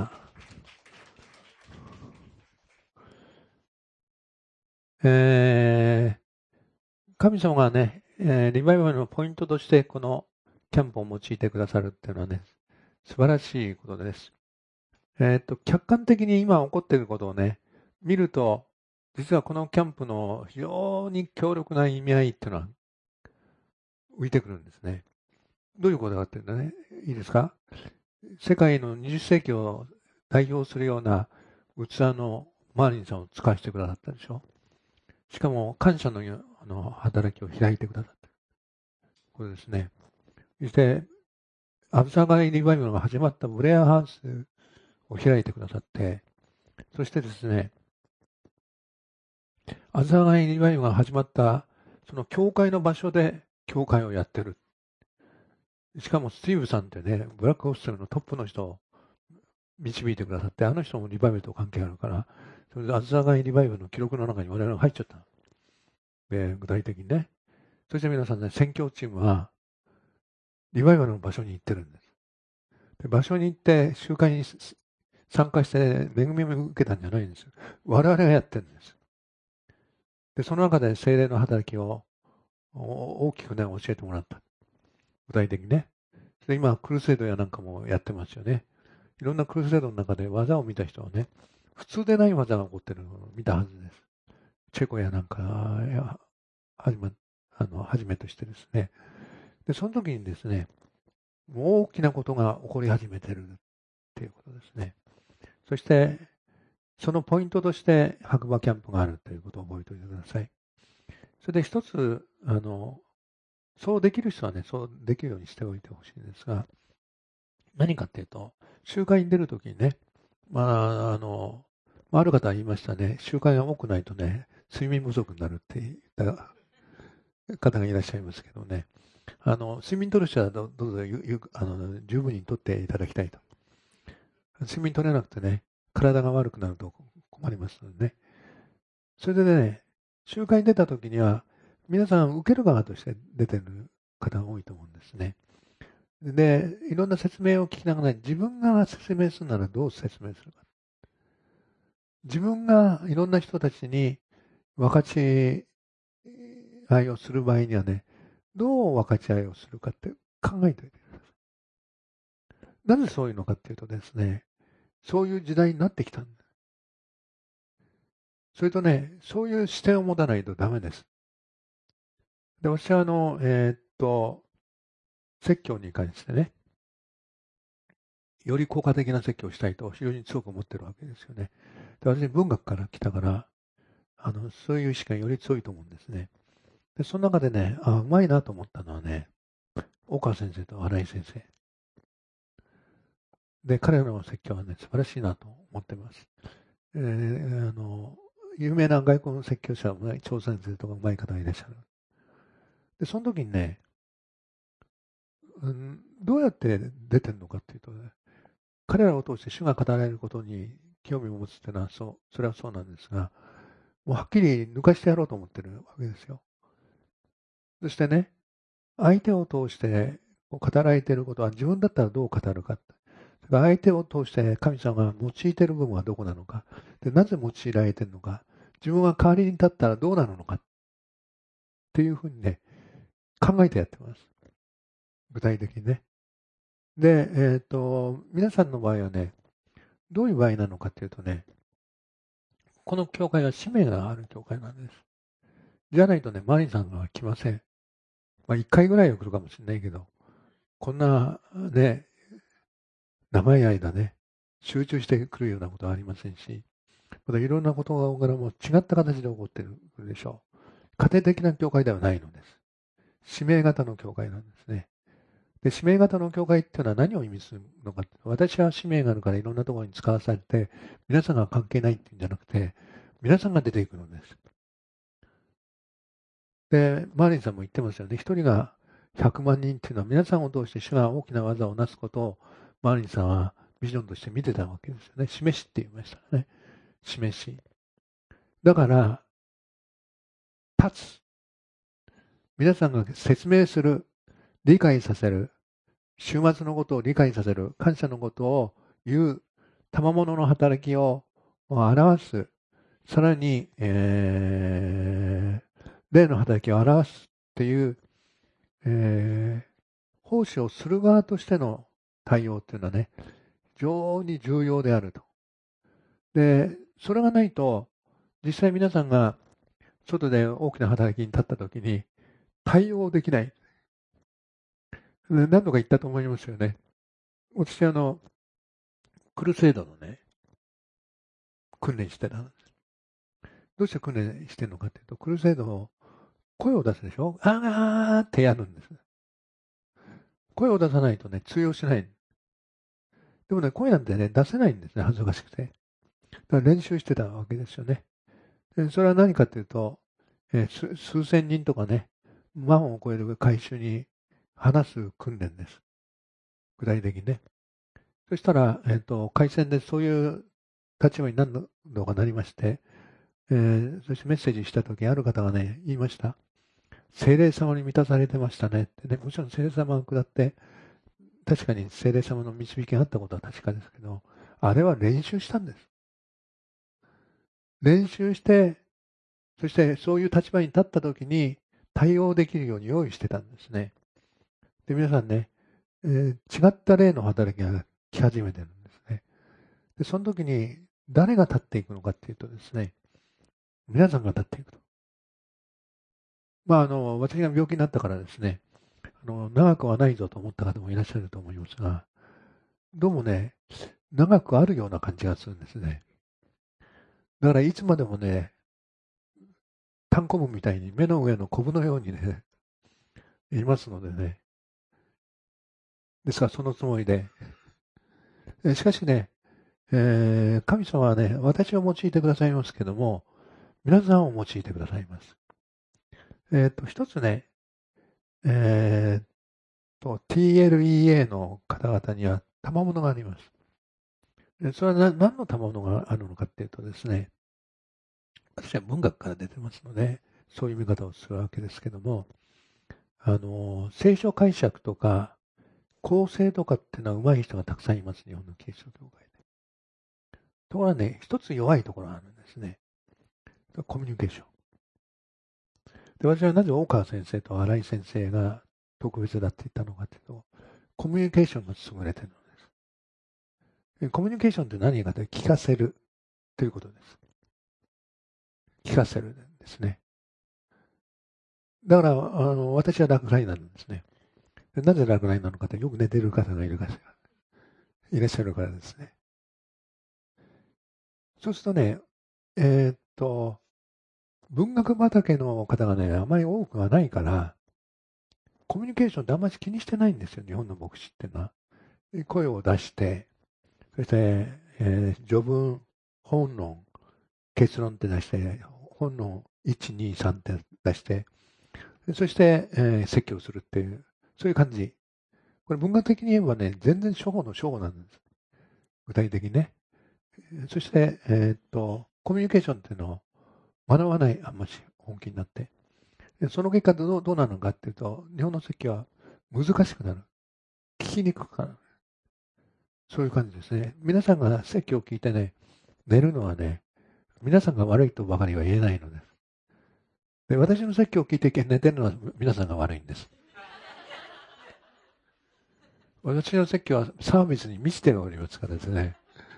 えー、神様がね、えー、リバイバルのポイントとしてこのキャンプを用いてくださるっていうのはね、素晴らしいことです。えっと、客観的に今起こっていることをね、見ると、実はこのキャンプの非常に強力な意味合いっていうのは浮いてくるんですね。どういうことかっていうとね、いいですか？世界のにじゅっ世紀を代表するような器のマーリンさんを使わせてくださったでしょ。しかも感謝のあの働きを開いてくださった。これですね。そして、アブサガイリバイバルが始まったブレアハウスを開いてくださって、そしてですね、アブサガイリバイバルが始まったその教会の場所で教会をやってる。しかもスティーブさんってね、ブラックホステルのトップの人を導いてくださって、あの人もリバイバルと関係あるから、それでアズザガイリバイバルの記録の中に我々が入っちゃった。で、具体的にね。そして皆さんね、宣教チームは、リバイバルの場所に行ってるんです。で、場所に行って集会に参加して恵みを受けたんじゃないんですよ。我々がやってるんです。で、その中で聖霊の働きを大きくね、教えてもらった。具体的にね。で、今、クルセードやなんかもやってますよね。いろんなクルセードの中で技を見た人はね、普通でない技が起こってるのを見たはずです。チェコやなんかやはじめ、あの、はじめとしてですね。で、その時にですね、大きなことが起こり始めてるっていうことですね。そして、そのポイントとして白馬キャンプがあるということを覚えておいてください。それで一つ、あの、そうできる人はね、そうできるようにしておいてほしいんですが、何かっていうと、集会に出るときにね、まあ、あの、ある方は言いましたね、集会が多くないとね、睡眠不足になるって言った方がいらっしゃいますけどね、あの、睡眠取る人はどうぞゆゆあの十分に取っていただきたいと。睡眠取れなくてね、体が悪くなると困りますのでね。それでね、集会に出たときには、皆さん受ける側として出てる方が多いと思うんですね。で、いろんな説明を聞きながら、自分が説明するならどう説明するか。自分がいろんな人たちに分かち合いをする場合にはね、どう分かち合いをするかって考えておいてください。なぜそういうのかっていうとですね、そういう時代になってきたんです。それとね、そういう視点を持たないとダメです。で、私はあの、えー、っと、説教に関してね、より効果的な説教をしたいと非常に強く思ってるわけですよね。で、私文学から来たから、あの、そういう意識がより強いと思うんですね。で、その中でね、あ、うまいなと思ったのはね、大川先生と新井先生。で、彼らの説教はね、素晴らしいなと思ってます。えー、あの、有名な外国の説教者もね、張先生とかうまい方がいらっしゃる。で、その時にね、うん、どうやって出てるのかっていうとね、彼らを通して主が語られることに興味を持つっていうのはそう、それはそうなんですが、もうはっきり抜かしてやろうと思ってるわけですよ。 そしてね、相手を通して語られていることは自分だったらどう語るか。相手を通して神様が用いている部分はどこなのか。で、なぜ用いられているのか。自分が代わりに立ったらどうなるのか。っていうふうにね、考えてやってます。具体的にね。で、えっと、皆さんの場合はね、どういう場合なのかっていうとね、この教会は使命がある教会なんです。じゃないとね、マリンさんが来ません。まあ、一回ぐらいは来るかもしれないけど、こんなね、長い間ね、集中してくるようなことはありませんし、またいろんなことがも違った形で起こっているでしょう。家庭的な教会ではないのです。使命型の教会なんですね。で、使命型の教会っていうのは何を意味するのか。私は使命があるからいろんなところに使わされて、皆さんが関係ないっていうんじゃなくて、皆さんが出ていくのです。で、マーリンさんも言ってますよね。一人がひゃくまんにんっていうのは皆さんを通して主が大きな技をなすことをマーリンさんはビジョンとして見てたわけですよね。示しって言いましたね。示し。だから、立つ。皆さんが説明する。理解させる。終末のことを理解させる。感謝のことを言う。賜物の働きを表す。さらに、えー、霊の働きを表すっていう、えー、奉仕をする側としての対応っていうのはね、非常に重要であると。で、それがないと、実際皆さんが外で大きな働きに立ったときに対応できない。何度か言ったと思いますよね。私、あの、クルセイドのね、訓練してたんです。どうして訓練してるのかというと、クルセイドの声を出すでしょ。あーってやるんです。声を出さないとね、通用しない。でもね、声なんてね、出せないんですね、恥ずかしくて。だから練習してたわけですよね。でそれは何かというと、えー、数千人とかね、万を超える回収に話す訓練です。具体的にね。そしたら、えっと、回線でそういう立場になるのがなりまして、えー、そしてメッセージしたとき、ある方がね、言いました。聖霊様に満たされてましたねってね。もちろん聖霊様が下って、確かに聖霊様の導きがあったことは確かですけど、あれは練習したんです。練習して、そしてそういう立場に立ったときに対応できるように用意してたんですね。で、皆さんね、えー、違った霊の働きが来始めてるんですね。で、その時に誰が立っていくのかっていうとですね、皆さんが立っていくと。まあ、あの、私が病気になったからですね、あの、長くはないぞと思った方もいらっしゃると思いますが、どうもね、長くあるような感じがするんですね。だからいつまでもね、単行部みたいに目の上のコブのようにね、いますのでね。ですからそのつもりで。しかしね、えー、神様はね、私を用いてくださいますけども、皆さんを用いてくださいます。えっと、一つね、えー、と、ティーエルイーエー の方々には賜物があります。それは何の賜物があるのかっていうとですね、私は文学から出てますので、そういう見方をするわけですけども、あの、聖書解釈とか、構成とかっていうのは上手い人がたくさんいます、日本のキリスト教会で。ところがね、一つ弱いところがあるんですね。コミュニケーション。で、私はなぜ大川先生と新井先生が特別だって言ったのかというと、コミュニケーションが優れているのです。コミュニケーションって何かというと、聞かせるということです。聞かせるんですね。だから、あの、私は落雷なんですね。なぜ落雷なのかというと、よく寝ている方がいるから、いらっしゃるからですね。そうするとね、えー、っと、文学畑の方がね、あまり多くはないから、コミュニケーションってあんまり気にしてないんですよ、日本の牧師っていうのは。声を出して、そして、えー、序文、本論、結論って出して、本論いち、に、さんって出して、そして、えー、説教するっていう、そういう感じ。これ文学的に言えばね、全然初歩の初歩なんです。具体的にね。そして、えー、っと、コミュニケーションっていうのを学ばない、あんまし本気になって。 その結果どう、どうなるのかっていうと、日本の説教は難しくなる。聞きにくくなる。そういう感じですね。皆さんが説教を聞いてね、寝るのはね、皆さんが悪いとばかりは言えないのです。で、私の説教を聞いて寝てるのは皆さんが悪いんです。私の説教はサービスに満ちておりますからですね。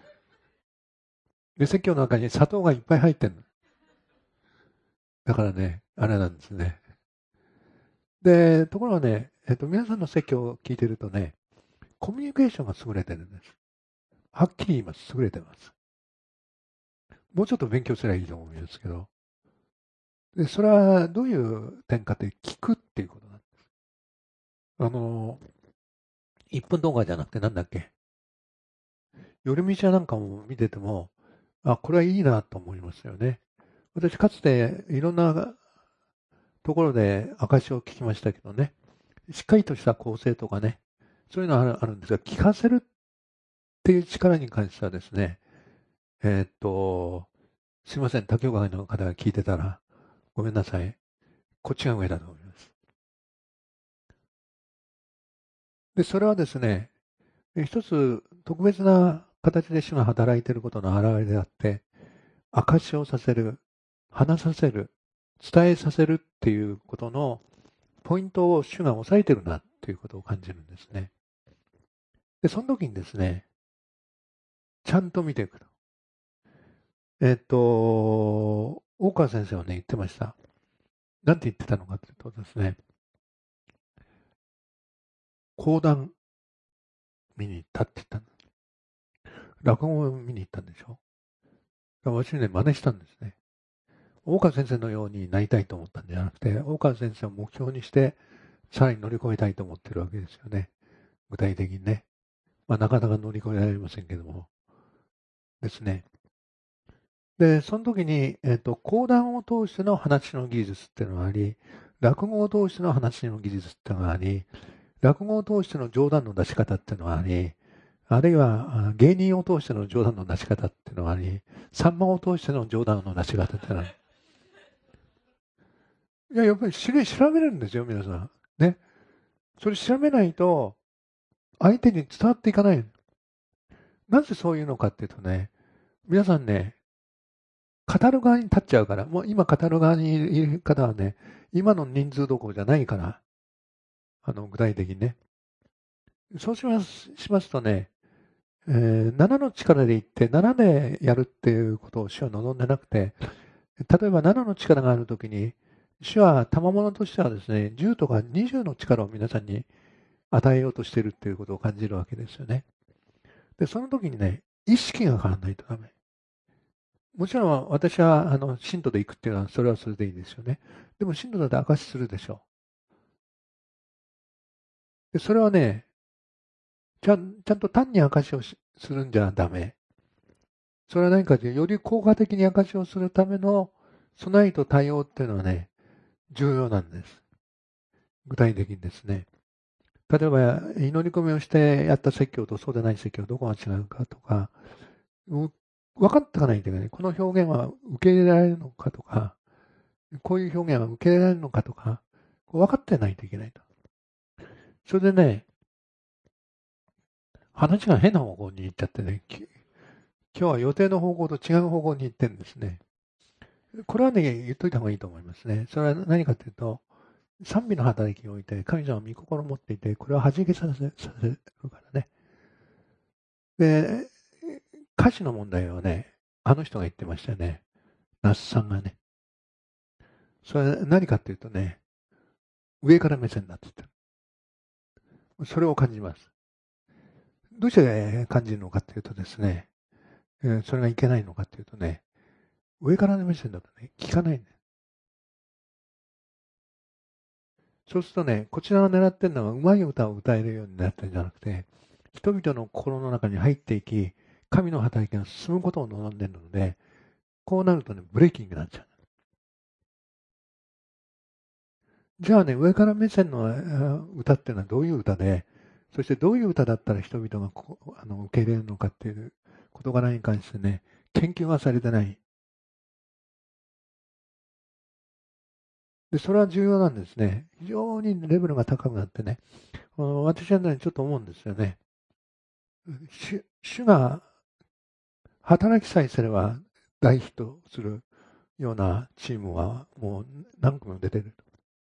で、説教の中に砂糖がいっぱい入ってるの。だからね、あれなんですね。で、ところがね、えっと、皆さんの説教を聞いてるとね、コミュニケーションが優れてるんです。はっきり言います。優れてます。もうちょっと勉強すればいいと思うんですけど。で、それはどういう点かって聞くっていうことなんです。あの、いっぷん動画じゃなくてなんだっけ。夜道なんかも見てても、あ、これはいいなと思いますよね。私かつていろんなところで証を聞きましたけどね、しっかりとした構成とかね、そういうのはあるんですが、聞かせるっていう力に関してはですね、えー、っと、すいません、他教会の方が聞いてたら、ごめんなさい。こっちが上だと思います。で、それはですね、一つ特別な形で主が働いていることの表れであって、証しをさせる、話させる、伝えさせるっていうことのポイントを主が抑えてるなっていうことを感じるんですね。で、その時にですね、ちゃんと見ていくと。えっと、大川先生はね、言ってました。なんて言ってたのかというとですね、講談見に行ったって言ったんです。落語を見に行ったんでしょ。私ね、真似したんですね。大川先生のようになりたいと思ったんじゃなくて、大川先生を目標にして、さらに乗り越えたいと思ってるわけですよね。具体的にね。まあ、なかなか乗り越えられませんけども。ですね。で、その時に、えっと、講談を通しての話の技術っていうのがあり、落語を通しての話の技術っていうのがあり、落語を通しての冗談の出し方っていうのがあり、あるいは芸人を通しての冗談の出し方っていうのがあり、さんまを通しての冗談の出し方っていうのがあり。いや、やっぱり調べるんですよ、皆さん。ね。それ調べないと、相手に伝わっていかない。なぜそういうのかっていうとね、皆さんね、語る側に立っちゃうから、もう今語る側にいる方はね、今の人数どころじゃないから、あの、具体的にね。そうします、しますとね、えー、ななの力で言って、ななでやるっていうことを主は望んでなくて、例えばななの力があるときに、主は賜物としてはですね、じゅうとかにじゅうの力を皆さんに与えようとしているっていうことを感じるわけですよね。で、その時にね、意識が変わらないとダメ。もちろん私は、あの、信徒で行くっていうのは、それはそれでいいですよね。でも信徒だって証しするでしょう。で、それはね、ちゃん、ちゃんと単に証しをするんじゃダメ。それは何かというと、より効果的に証しをするための備えと対応っていうのはね、重要なんです。具体的にですね。例えば、祈り込みをしてやった説教とそうでない説教、どこが違うかとか、分かっていかないといけない。この表現は受け入れられるのかとか、こういう表現は受け入れられるのかとか、分かってないといけないと。それでね、話が変な方向に行っちゃってね、今日は予定の方向と違う方向に行ってるんですね。これはね、言っといた方がいいと思いますね。それは何かというと、賛美の働きにおいて、神様は御心を持っていて、これを弾けさせ、させるからね。で、歌詞の問題はね、あの人が言ってましたよね。那須さんがね。それは何かというとね、上から目線だって言ってる。それを感じます。どうして感じるのかというとですね、それがいけないのかというとね、上からの目線だとね、聞かないんだよ。そうするとね、こちらが狙ってるのは、うまい歌を歌えるようになってるんじゃなくて、人々の心の中に入っていき、神の働きが進むことを望んでいるので、こうなるとね、ブレーキングになっちゃう。じゃあね、上から目線の歌っていうのはどういう歌で、そしてどういう歌だったら人々がこうあの受け入れるのかっていう事柄に関してね、研究がされてない。 で、それは重要なんですね。非常にレベルが高くなってね。私はね、ちょっと思うんですよね。主、主が働きさえすれば大ヒットするようなチームはもう何個も出てる。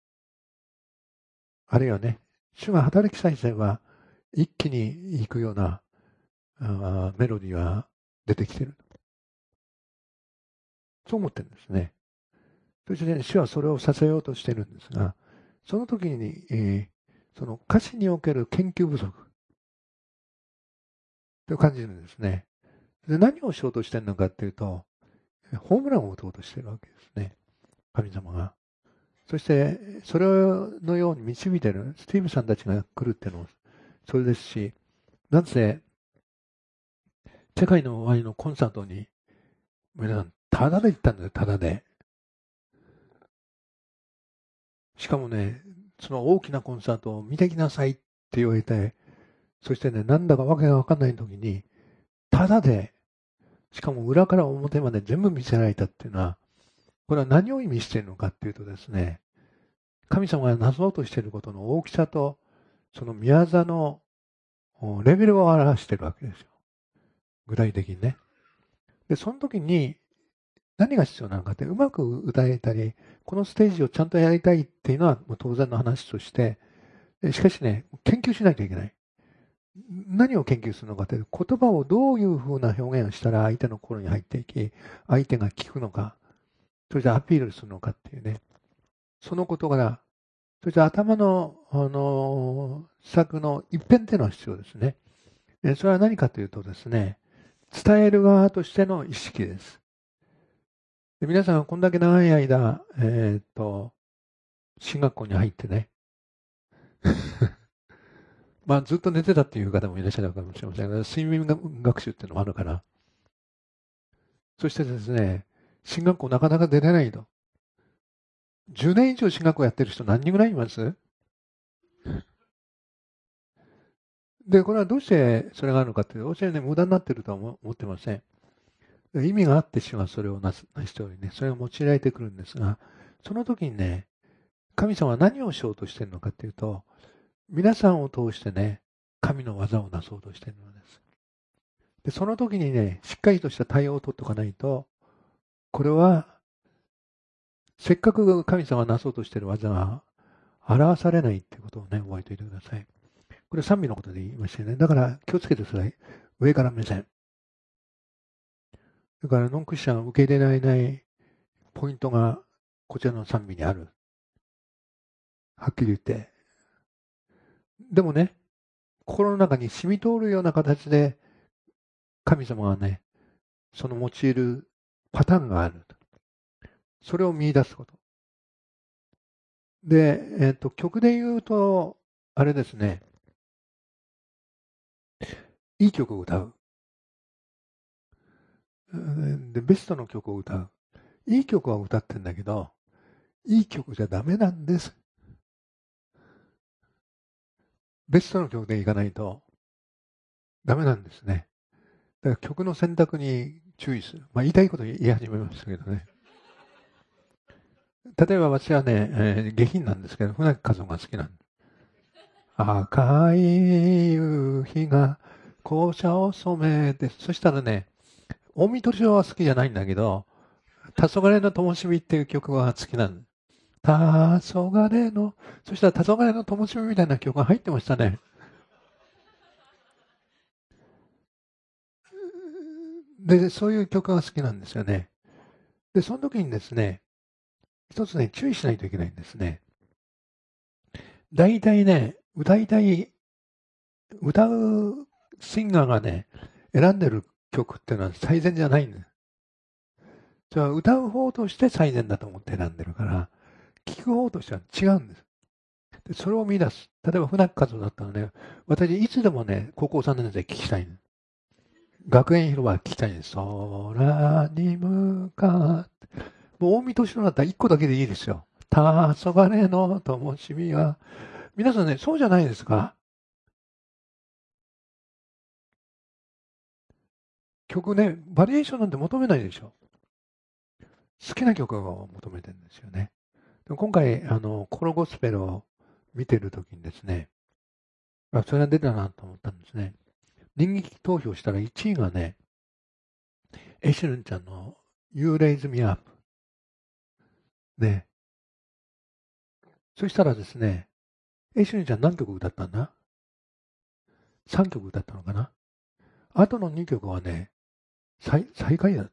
あるいはね、主が働きさえすれば一気に行くようなあメロディーは出てきてる。そう思ってるんですね。そして、ね、主はそれをさせようとしてるんですが、その時に、えー、その歌詞における研究不足と感じるんですね。で、何をしようとしてるのかっていうと、ホームランを打とうとしてるわけですね。神様が。そして、それのように導いてるスティーブさんたちが来るっていうのもそれですし、なぜ、世界の終わりのコンサートに、皆さん、タダで行ったんだよ、タダで。しかもね、その大きなコンサートを見てきなさいって言われて、そしてね、なんだかわけがわかんない時に、タダで、しかも裏から表まで全部見せられたっていうのは、これは何を意味しているのかっていうとですね、神様がなそうとしていることの大きさと、その宮座のレベルを表しているわけですよ。具体的にね。で、その時に何が必要なのかって、うまく歌えたり、このステージをちゃんとやりたいっていうのはもう当然の話として、しかしね、研究しなきゃいけない。何を研究するのかというと、言葉をどういうふうな表現をしたら相手の心に入っていき、相手が聞くのか、それでアピールするのかっていうね、そのことから、そして頭の、あの、策の一辺っていうのは必要ですね。それは何かというとですね、伝える側としての意識です。で、皆さんがこんだけ長い間、えー、っと、進学校に入ってね、まあずっと寝てたっていう方もいらっしゃるかもしれませんが、睡眠学習っていうのもあるから、そしてですね、進学校なかなか出れないと。じゅうねん以上進学校やってる人何人ぐらいいます？で、これはどうしてそれがあるのかっていうと、私はね、無駄になってるとは思ってません。意味があって主がそれをなす、なしておりね、それが用いられてくるんですが、その時にね、神様は何をしようとしているのかっていうと、皆さんを通してね、神の技をなそうとしているのです。で、その時にね、しっかりとした対応を取っておかないと、これは、せっかく神様がなそうとしている技が表されないっていうことをね、覚えておいてください。これ賛美のことで言いましたよね。だから気をつけてください。上から目線。だからノンクリスチャンを受け入れられないポイントがこちらの賛美にある。はっきり言って。でもね、心の中に染み通るような形で神様がね、その用いるパターンがある。それを見出すこと。で、えっと、曲で言うと、あれですね、いい曲を歌う。で、ベストの曲を歌う。いい曲は歌ってんだけど、いい曲じゃダメなんです。ベストの曲でいかないとダメなんですね。だから曲の選択に注意する。まあ言いたいこと言い始めましたけどね。例えば私はね、えー、下品なんですけど、船木和夫が好きなんです。赤い夕日が校舎を染めて、そしたらね、近江敏夫は好きじゃないんだけど、黄昏の灯火っていう曲が好きなんです。黄昏の、そしたら黄昏の灯火みたいな曲が入ってましたね。で、そういう曲が好きなんですよね。で、その時にですね、一つね、注意しないといけないんですね。大体ね、歌いたい、歌うシンガーがね、選んでる曲っていうのは最善じゃないんです。じゃあ歌う方として最善だと思って選んでるから、聴く方としては違うんです。でそれを見出す。例えば船木和夫だったらね、私いつでもね、高校さんねん生聴きたいんです。学園広場聴きたいんです。空に向かって。もう近江敏夫だったら一個だけでいいですよ。黄昏の灯火は。皆さんね、そうじゃないですか？曲ね、バリエーションなんて求めないでしょ。好きな曲を求めてるんですよね。 今回、あの、コロゴスペルを見てるときにですね、あ、それが出たなと思ったんですね。人気投票したらいちいがね、エシュルンちゃんの You Raise Me Up。ね。そしたらですね、エシュルンちゃん何曲歌ったんだ ?さん 曲歌ったのかな。あとのにきょくはね、最、最下位だった。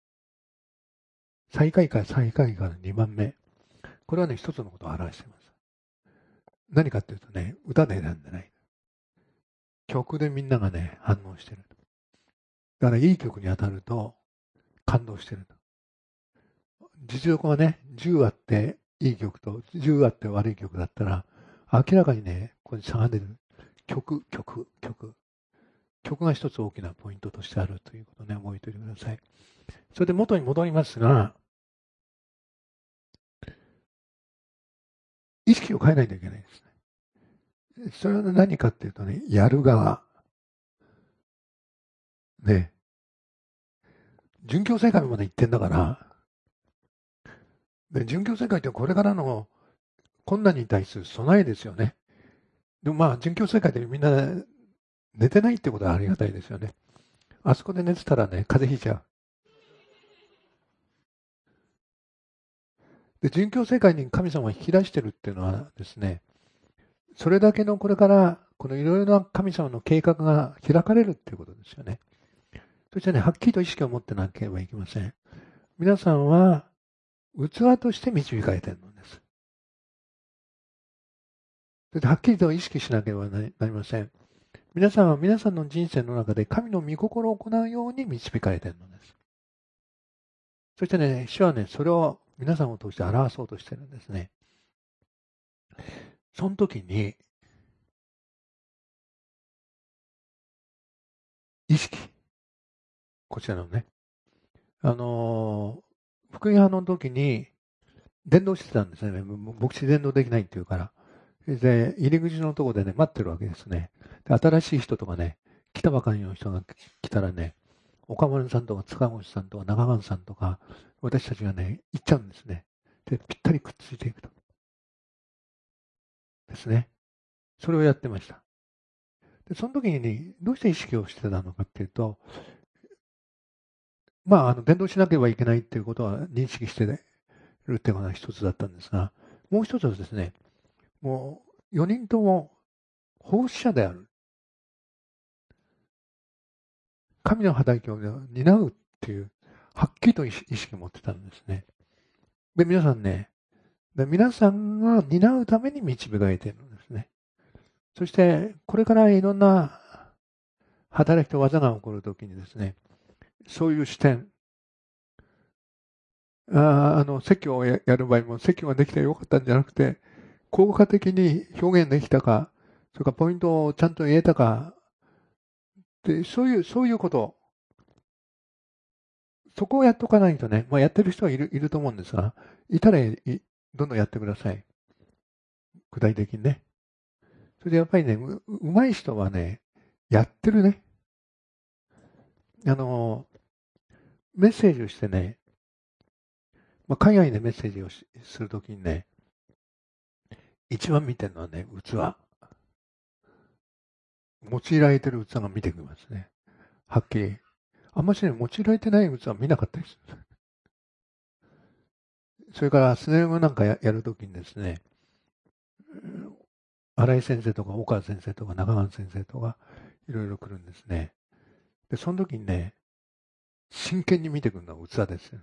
最下位から最下位からにばんめ。これはね、一つのことを表しています。何かっていうとね、歌で選んでない。曲でみんながね、反応してる。だからいい曲に当たると感動してると。実力がね、じゅうあっていい曲とじゅうあって悪い曲だったら、明らかにね、ここに差が出る。曲、曲、曲。曲が一つ大きなポイントとしてあるということをね、覚えておいてください。それで元に戻りますが、意識を変えないといけないですね。それは何かっていうとね、やる側。ね。殉教世界まで行ってんだから、で殉教世界ってこれからの困難に対する備えですよね。でもまあ、殉教世界でみんな寝てないってことはありがたいですよね。あそこで寝てたらね、風邪ひいちゃう。で、殉教世界に神様を引き出してるっていうのはですね、それだけのこれから、このいろいろな神様の計画が開かれるっていうことですよね。そしてね、はっきりと意識を持ってなければいけません。皆さんは、器として導かれているのです。それではっきりと意識しなければなりません。皆さんは皆さんの人生の中で神の御心を行うように導かれているのです。そしてね、主はね、それを皆さんを通して表そうとしているんですね。その時に、意識。こちらのね。あのー、福音派の時に、伝道してたんですね。牧師伝道できないっていうから。で、入り口のところでね、待ってるわけですね。で、新しい人とかね、来たばかりの人が来たらね、岡丸さんとか塚越さんとか中川さんとか、私たちがね、行っちゃうんですね。で、ぴったりくっついていくと。ですね。それをやってました。で、その時に、どうして意識をしてたのかっていうと、まあ、あの、伝道しなければいけないっていうことは認識してるっていうのが一つだったんですが、もう一つはですね、もうよにんとも奉仕者である。神の働きを担うっていう、はっきりと意識を持ってたんですね。で、皆さんね、で皆さんが担うために導かれているんですね。そして、これからいろんな働きと技が起こるときにですね、そういう視点、あ, あの説教を や, やる場合も説教ができてよかったんじゃなくて、効果的に表現できたか、それからポイントをちゃんと言えたか、でそういう、そういうこと、そこをやっとかないとね、まあ、やってる人はいる、いると思うんですが、いたらいどんどんやってください。具体的にね。それでやっぱりね、う、うまい人はね、やってるね。あの、メッセージをしてね、まあ、海外でメッセージをするときにね、一番見てるのはね、器。用いられてる器が見てきますね。はっきり。あんましね、用いられてない器は見なかったです。それから、スネームなんか や, やるときにですね、新井先生とか岡先生とか中川先生とかいろいろ来るんですね。で、その時にね、真剣に見てくるのは器ですよね。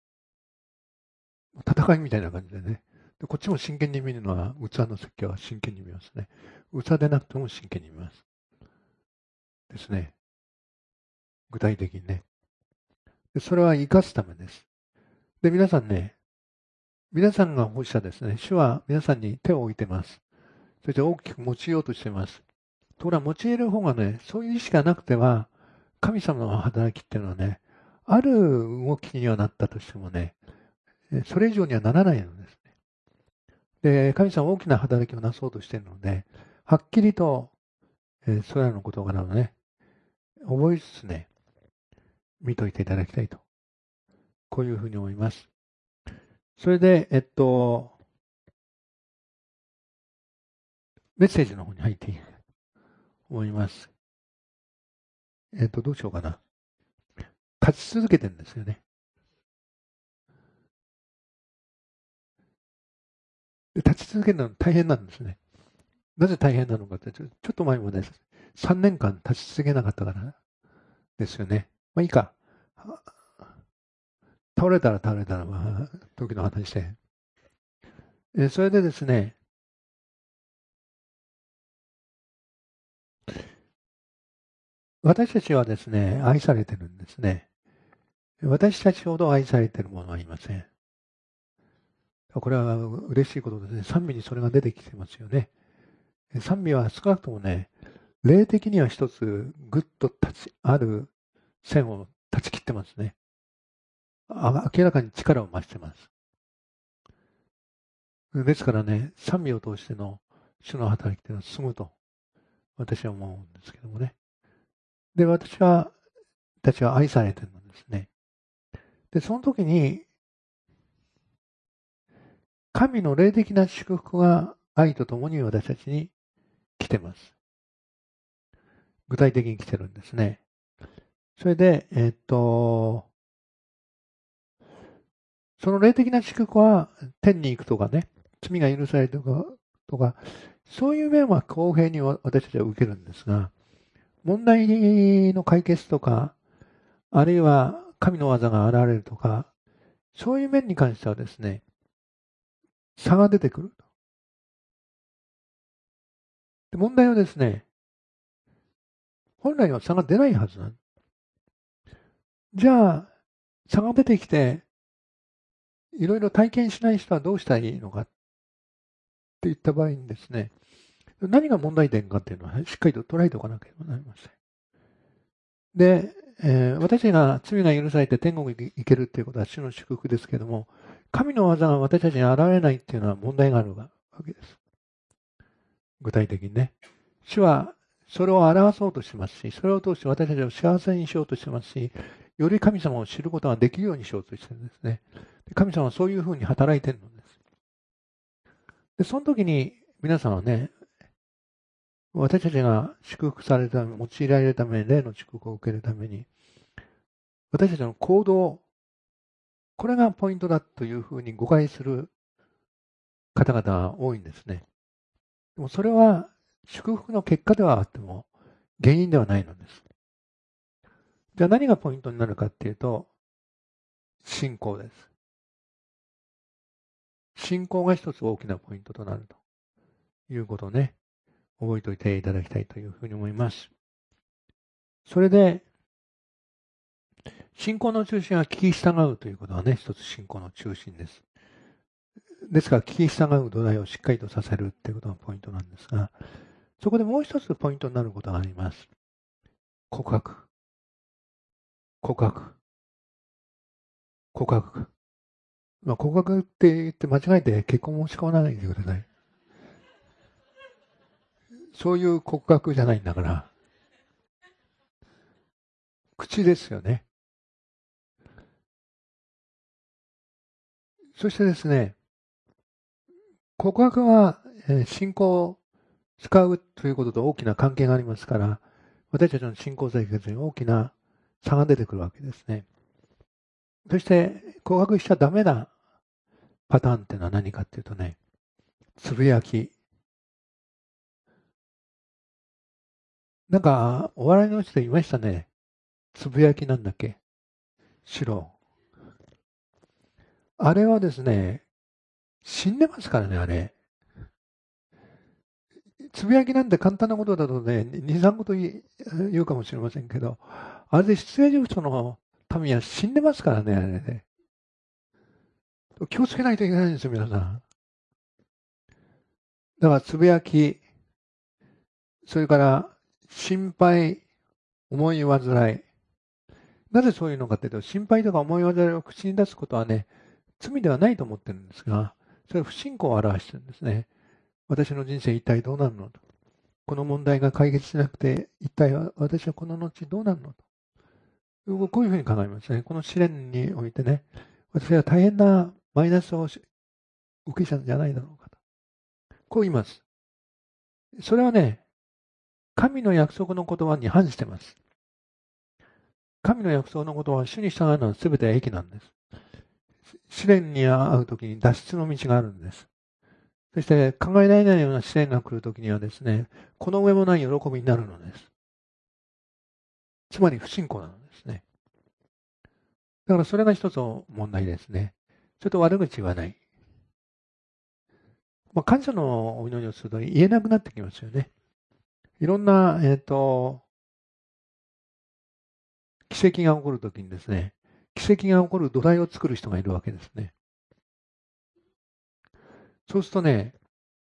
戦いみたいな感じでね。で、こっちも真剣に見るのは、器の説教は真剣に見ますね。器でなくても真剣に見ます。ですね。具体的にね。で、それは生かすためです。で、皆さんね、皆さんが奉仕者ですね。主は皆さんに手を置いてます。そして大きく用いようとしています。ところが用いる方がね、そういう意識がなくては、神様の働きっていうのはね、ある動きにはなったとしてもね、それ以上にはならないのですね。で、神様は大きな働きをなそうとしているので、はっきりと、えー、それらの事柄をね、覚えつつね、見といていただきたいと。こういうふうに思います。それで、えっと、 メッセージの方に入っていくと思います。えっと、どうしようかな。立ち続けてるんですよね。で立ち続けるのは大変なんですね。なぜ大変なのかって、ちょちょっと前までさんねんかん立ち続けなかったからですよね。まあいいか。倒れたら倒れたら、まあ、時の話で。えそれでですね、私たちはですね、愛されてるんですね。私たちほど愛されているものはいません。これは嬉しいことですね。賛美にそれが出てきてますよね。賛美は少なくともね、霊的には一つぐっと立ち、ある線を断ち切ってますね。あ明らかに力を増してます。ですからね、賛美を通しての主の働きというのは進むと私は思うんですけどもね。で、私は、たちは愛されてるんですね。で、その時に、神の霊的な祝福が愛とともに私たちに来てます。具体的に来てるんですね。それで、えっと、その霊的な祝福は天に行くとかね、罪が許されるとか、とかそういう面は公平に私たちは受けるんですが、問題の解決とか、あるいは神の技が現れるとか、そういう面に関してはですね、差が出てくる。で問題はですね、本来は差が出ないはずなんです。じゃあ、差が出てきて、いろいろ体験しない人はどうしたらいいのかっていった場合にですね、何が問題点かっていうのはしっかりと捉えておかなければなりません。で、えー、私が罪が許されて天国に行けるっていうことは主の祝福ですけれども、神の技が私たちに現れないっていうのは問題があるわけです。具体的にね。主はそれを表そうとしてますし、それを通して私たちを幸せにしようとしてますし、より神様を知ることができるようにしようとしてるんですね。神様はそういうふうに働いてるのです。で、その時に皆さんはね、私たちが祝福されるため、用いられるために、霊の祝福を受けるために、私たちの行動、これがポイントだというふうに誤解する方々が多いんですね。でもそれは祝福の結果ではあっても原因ではないのです。じゃあ何がポイントになるかっていうと、信仰です。信仰が一つ大きなポイントとなるということをね、覚えておいていただきたいというふうに思います。それで、信仰の中心は聞き従うということはね、一つ信仰の中心です。ですから、聞き従う土台をしっかりとさせるということがポイントなんですが、そこでもう一つポイントになることがあります。告白。告白。告白。まあ、告白って言って間違えて結婚申し込まないでください。そういう告白じゃないんだから。口ですよね。そしてですね、告白は信仰を使うということと大きな関係がありますから、私たちの信仰生活に大きな差が出てくるわけですね。そして告白しちゃダメなパターンっていうのは何かっていうとね、つぶやき。なんか、お笑いの人いましたね。つぶやきなんだっけ？白。あれはですね、死んでますからね、あれ。つぶやきなんて簡単なことだとね、に、さんこと言うかもしれませんけど、あれで出演者の民は死んでますからね、あれね。気をつけないといけないんですよ、皆さん。だから、つぶやき、それから、心配、思い煩い。なぜそういうのかというと、心配とか思い煩いを口に出すことはね、罪ではないと思ってるんですが、それは不信仰を表してるんですね。私の人生一体どうなるのと。この問題が解決しなくて、一体私はこの後どうなるのと。こういうふうに考えますね。この試練においてね、私は大変なマイナスを受けたんじゃないだろうかと。こう言います。 それはね、神の約束の言葉に反してます。神の約束の言葉は主に従うのは全て益なんです。試練に遭うときに脱出の道があるんです。そして考えられないような試練が来るときにはですね、この上もない喜びになるのです。つまり不信仰なのですね。だからそれが一つの問題ですね。ちょっと悪口言わない。まあ、感謝のお祈りをすると言えなくなってきますよね。いろんな、えっと、奇跡が起こるときにですね、奇跡が起こる土台を作る人がいるわけですね。そうするとね、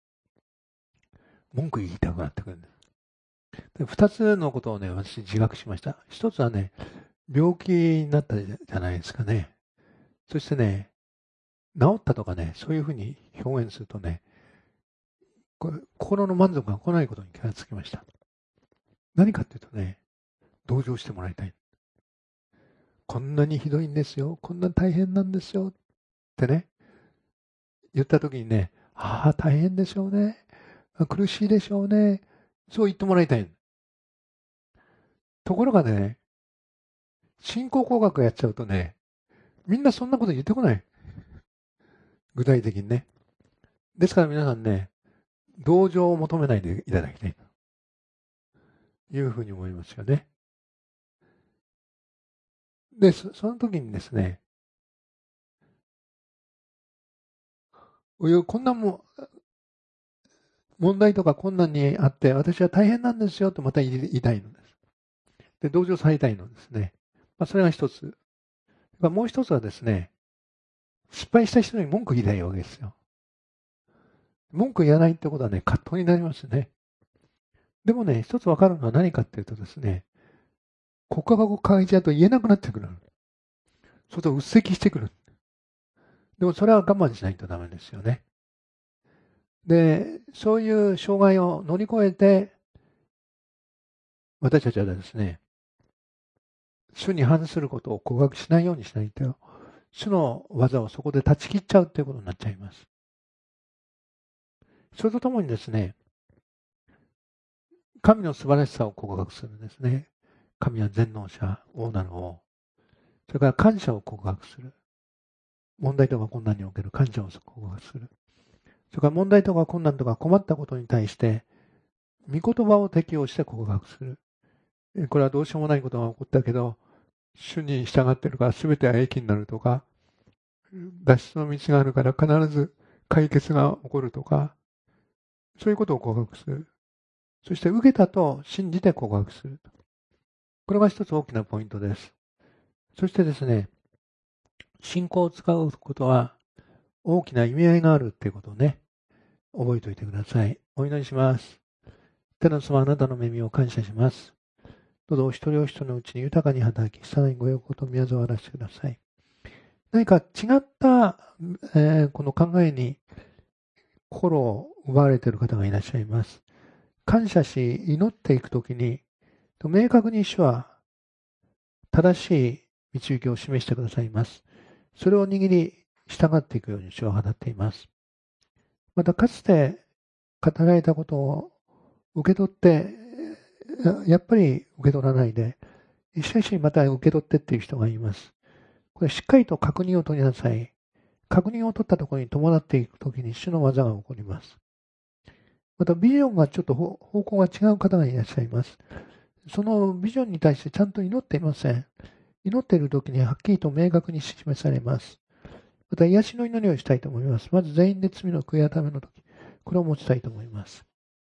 文句言いたくなってくるんです。で二つのことをね、私自覚しました。一つはね、病気になったじゃないですかね。そしてね、治ったとかね、そういうふうに表現するとね、これ心の満足が来ないことに気がつきました。何かっていうとね、同情してもらいたい。こんなにひどいんですよ。こんな大変なんですよ。ってね、言ったときにね、ああ、大変でしょうね。苦しいでしょうね。そう言ってもらいたい。ところがね、信仰工学やっちゃうとね、みんなそんなこと言ってこない。具体的にね。ですから皆さんね、同情を求めないでいただきたいというふうに思いますよね。で、そ, その時にですね、こんなも問題とか困難にあって、私は大変なんですよとまた言いたいのです。で、同情されたいのですね。まあ、それが一つ。もう一つはですね、失敗した人に文句言いたいわけですよ。文句言わないってことはね、葛藤になりますね。でもね、一つわかるのは何かっていうとですね、告白を書いちゃうと言えなくなってくる。そうするとうっせきしてくる。でもそれは我慢しないとダメですよね。で、そういう障害を乗り越えて、私たちはですね、主に反することを告白しないようにしないと、主の技をそこで断ち切っちゃうということになっちゃいます。それとともにですね、神の素晴らしさを告白するんですね。神は全能者、王なる王。それから感謝を告白する。問題とか困難における感謝を告白する。それから問題とか困難とか困ったことに対して、御言葉を適用して告白する。これはどうしようもないことが起こったけど、主に従っているから全ては益になるとか、脱出の道があるから必ず解決が起こるとか、そういうことを告白する。そして受けたと信じて告白する。これが一つ大きなポイントです。そしてですね、信仰を使うことは大きな意味合いがあるっていうことをね、覚えておいてください。お祈りします。天の様、あなたの恵みを感謝します。どうぞお一人お一人のうちに豊かに働き、さらにご欲と宮沢を荒らしてください。何か違った、えー、この考えに心を奪われている方がいらっしゃいます。感謝し、祈っていくときに、明確に主は正しい導きを示してくださいます。それを握り、従っていくように主は語っています。また、かつて語られたことを受け取って、やっぱり受け取らないで、しかしまた受け取ってっていう人がいます。これしっかりと確認を取りなさい。確認を取ったところに伴っていくときに主の技が起こります。またビジョンがちょっと方向が違う方がいらっしゃいます。そのビジョンに対してちゃんと祈っていません。祈っているときにはっきりと明確に示されます。また癒しの祈りをしたいと思います。まず全員で罪の悔い改めのとき、これを持ちたいと思います。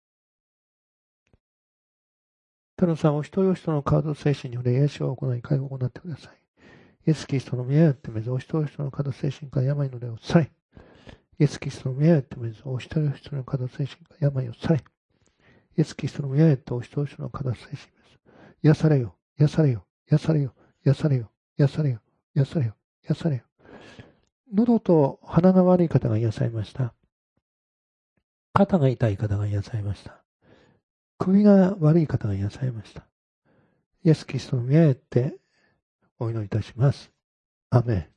太郎さん、お一人お一人のカード精神により癒しを行い、会を行ってください。イエス・キリストの宮よってめず、お一人お一人のカード精神から病の霊を去れ。イエス・キリストの宮よってめず、お一人お一人のカード精神から病を去れ。イエス・キリストの宮よってお一人お一人のカード精神です。癒されよ、癒されよ、癒されよ、癒されよ、癒されよ、癒されよ、癒されよ。喉と鼻が悪い方が癒されました。肩が痛い方が癒されました。首が悪い方が癒されました。イエス・キリストの宮へってお祈りいたします。アーメン。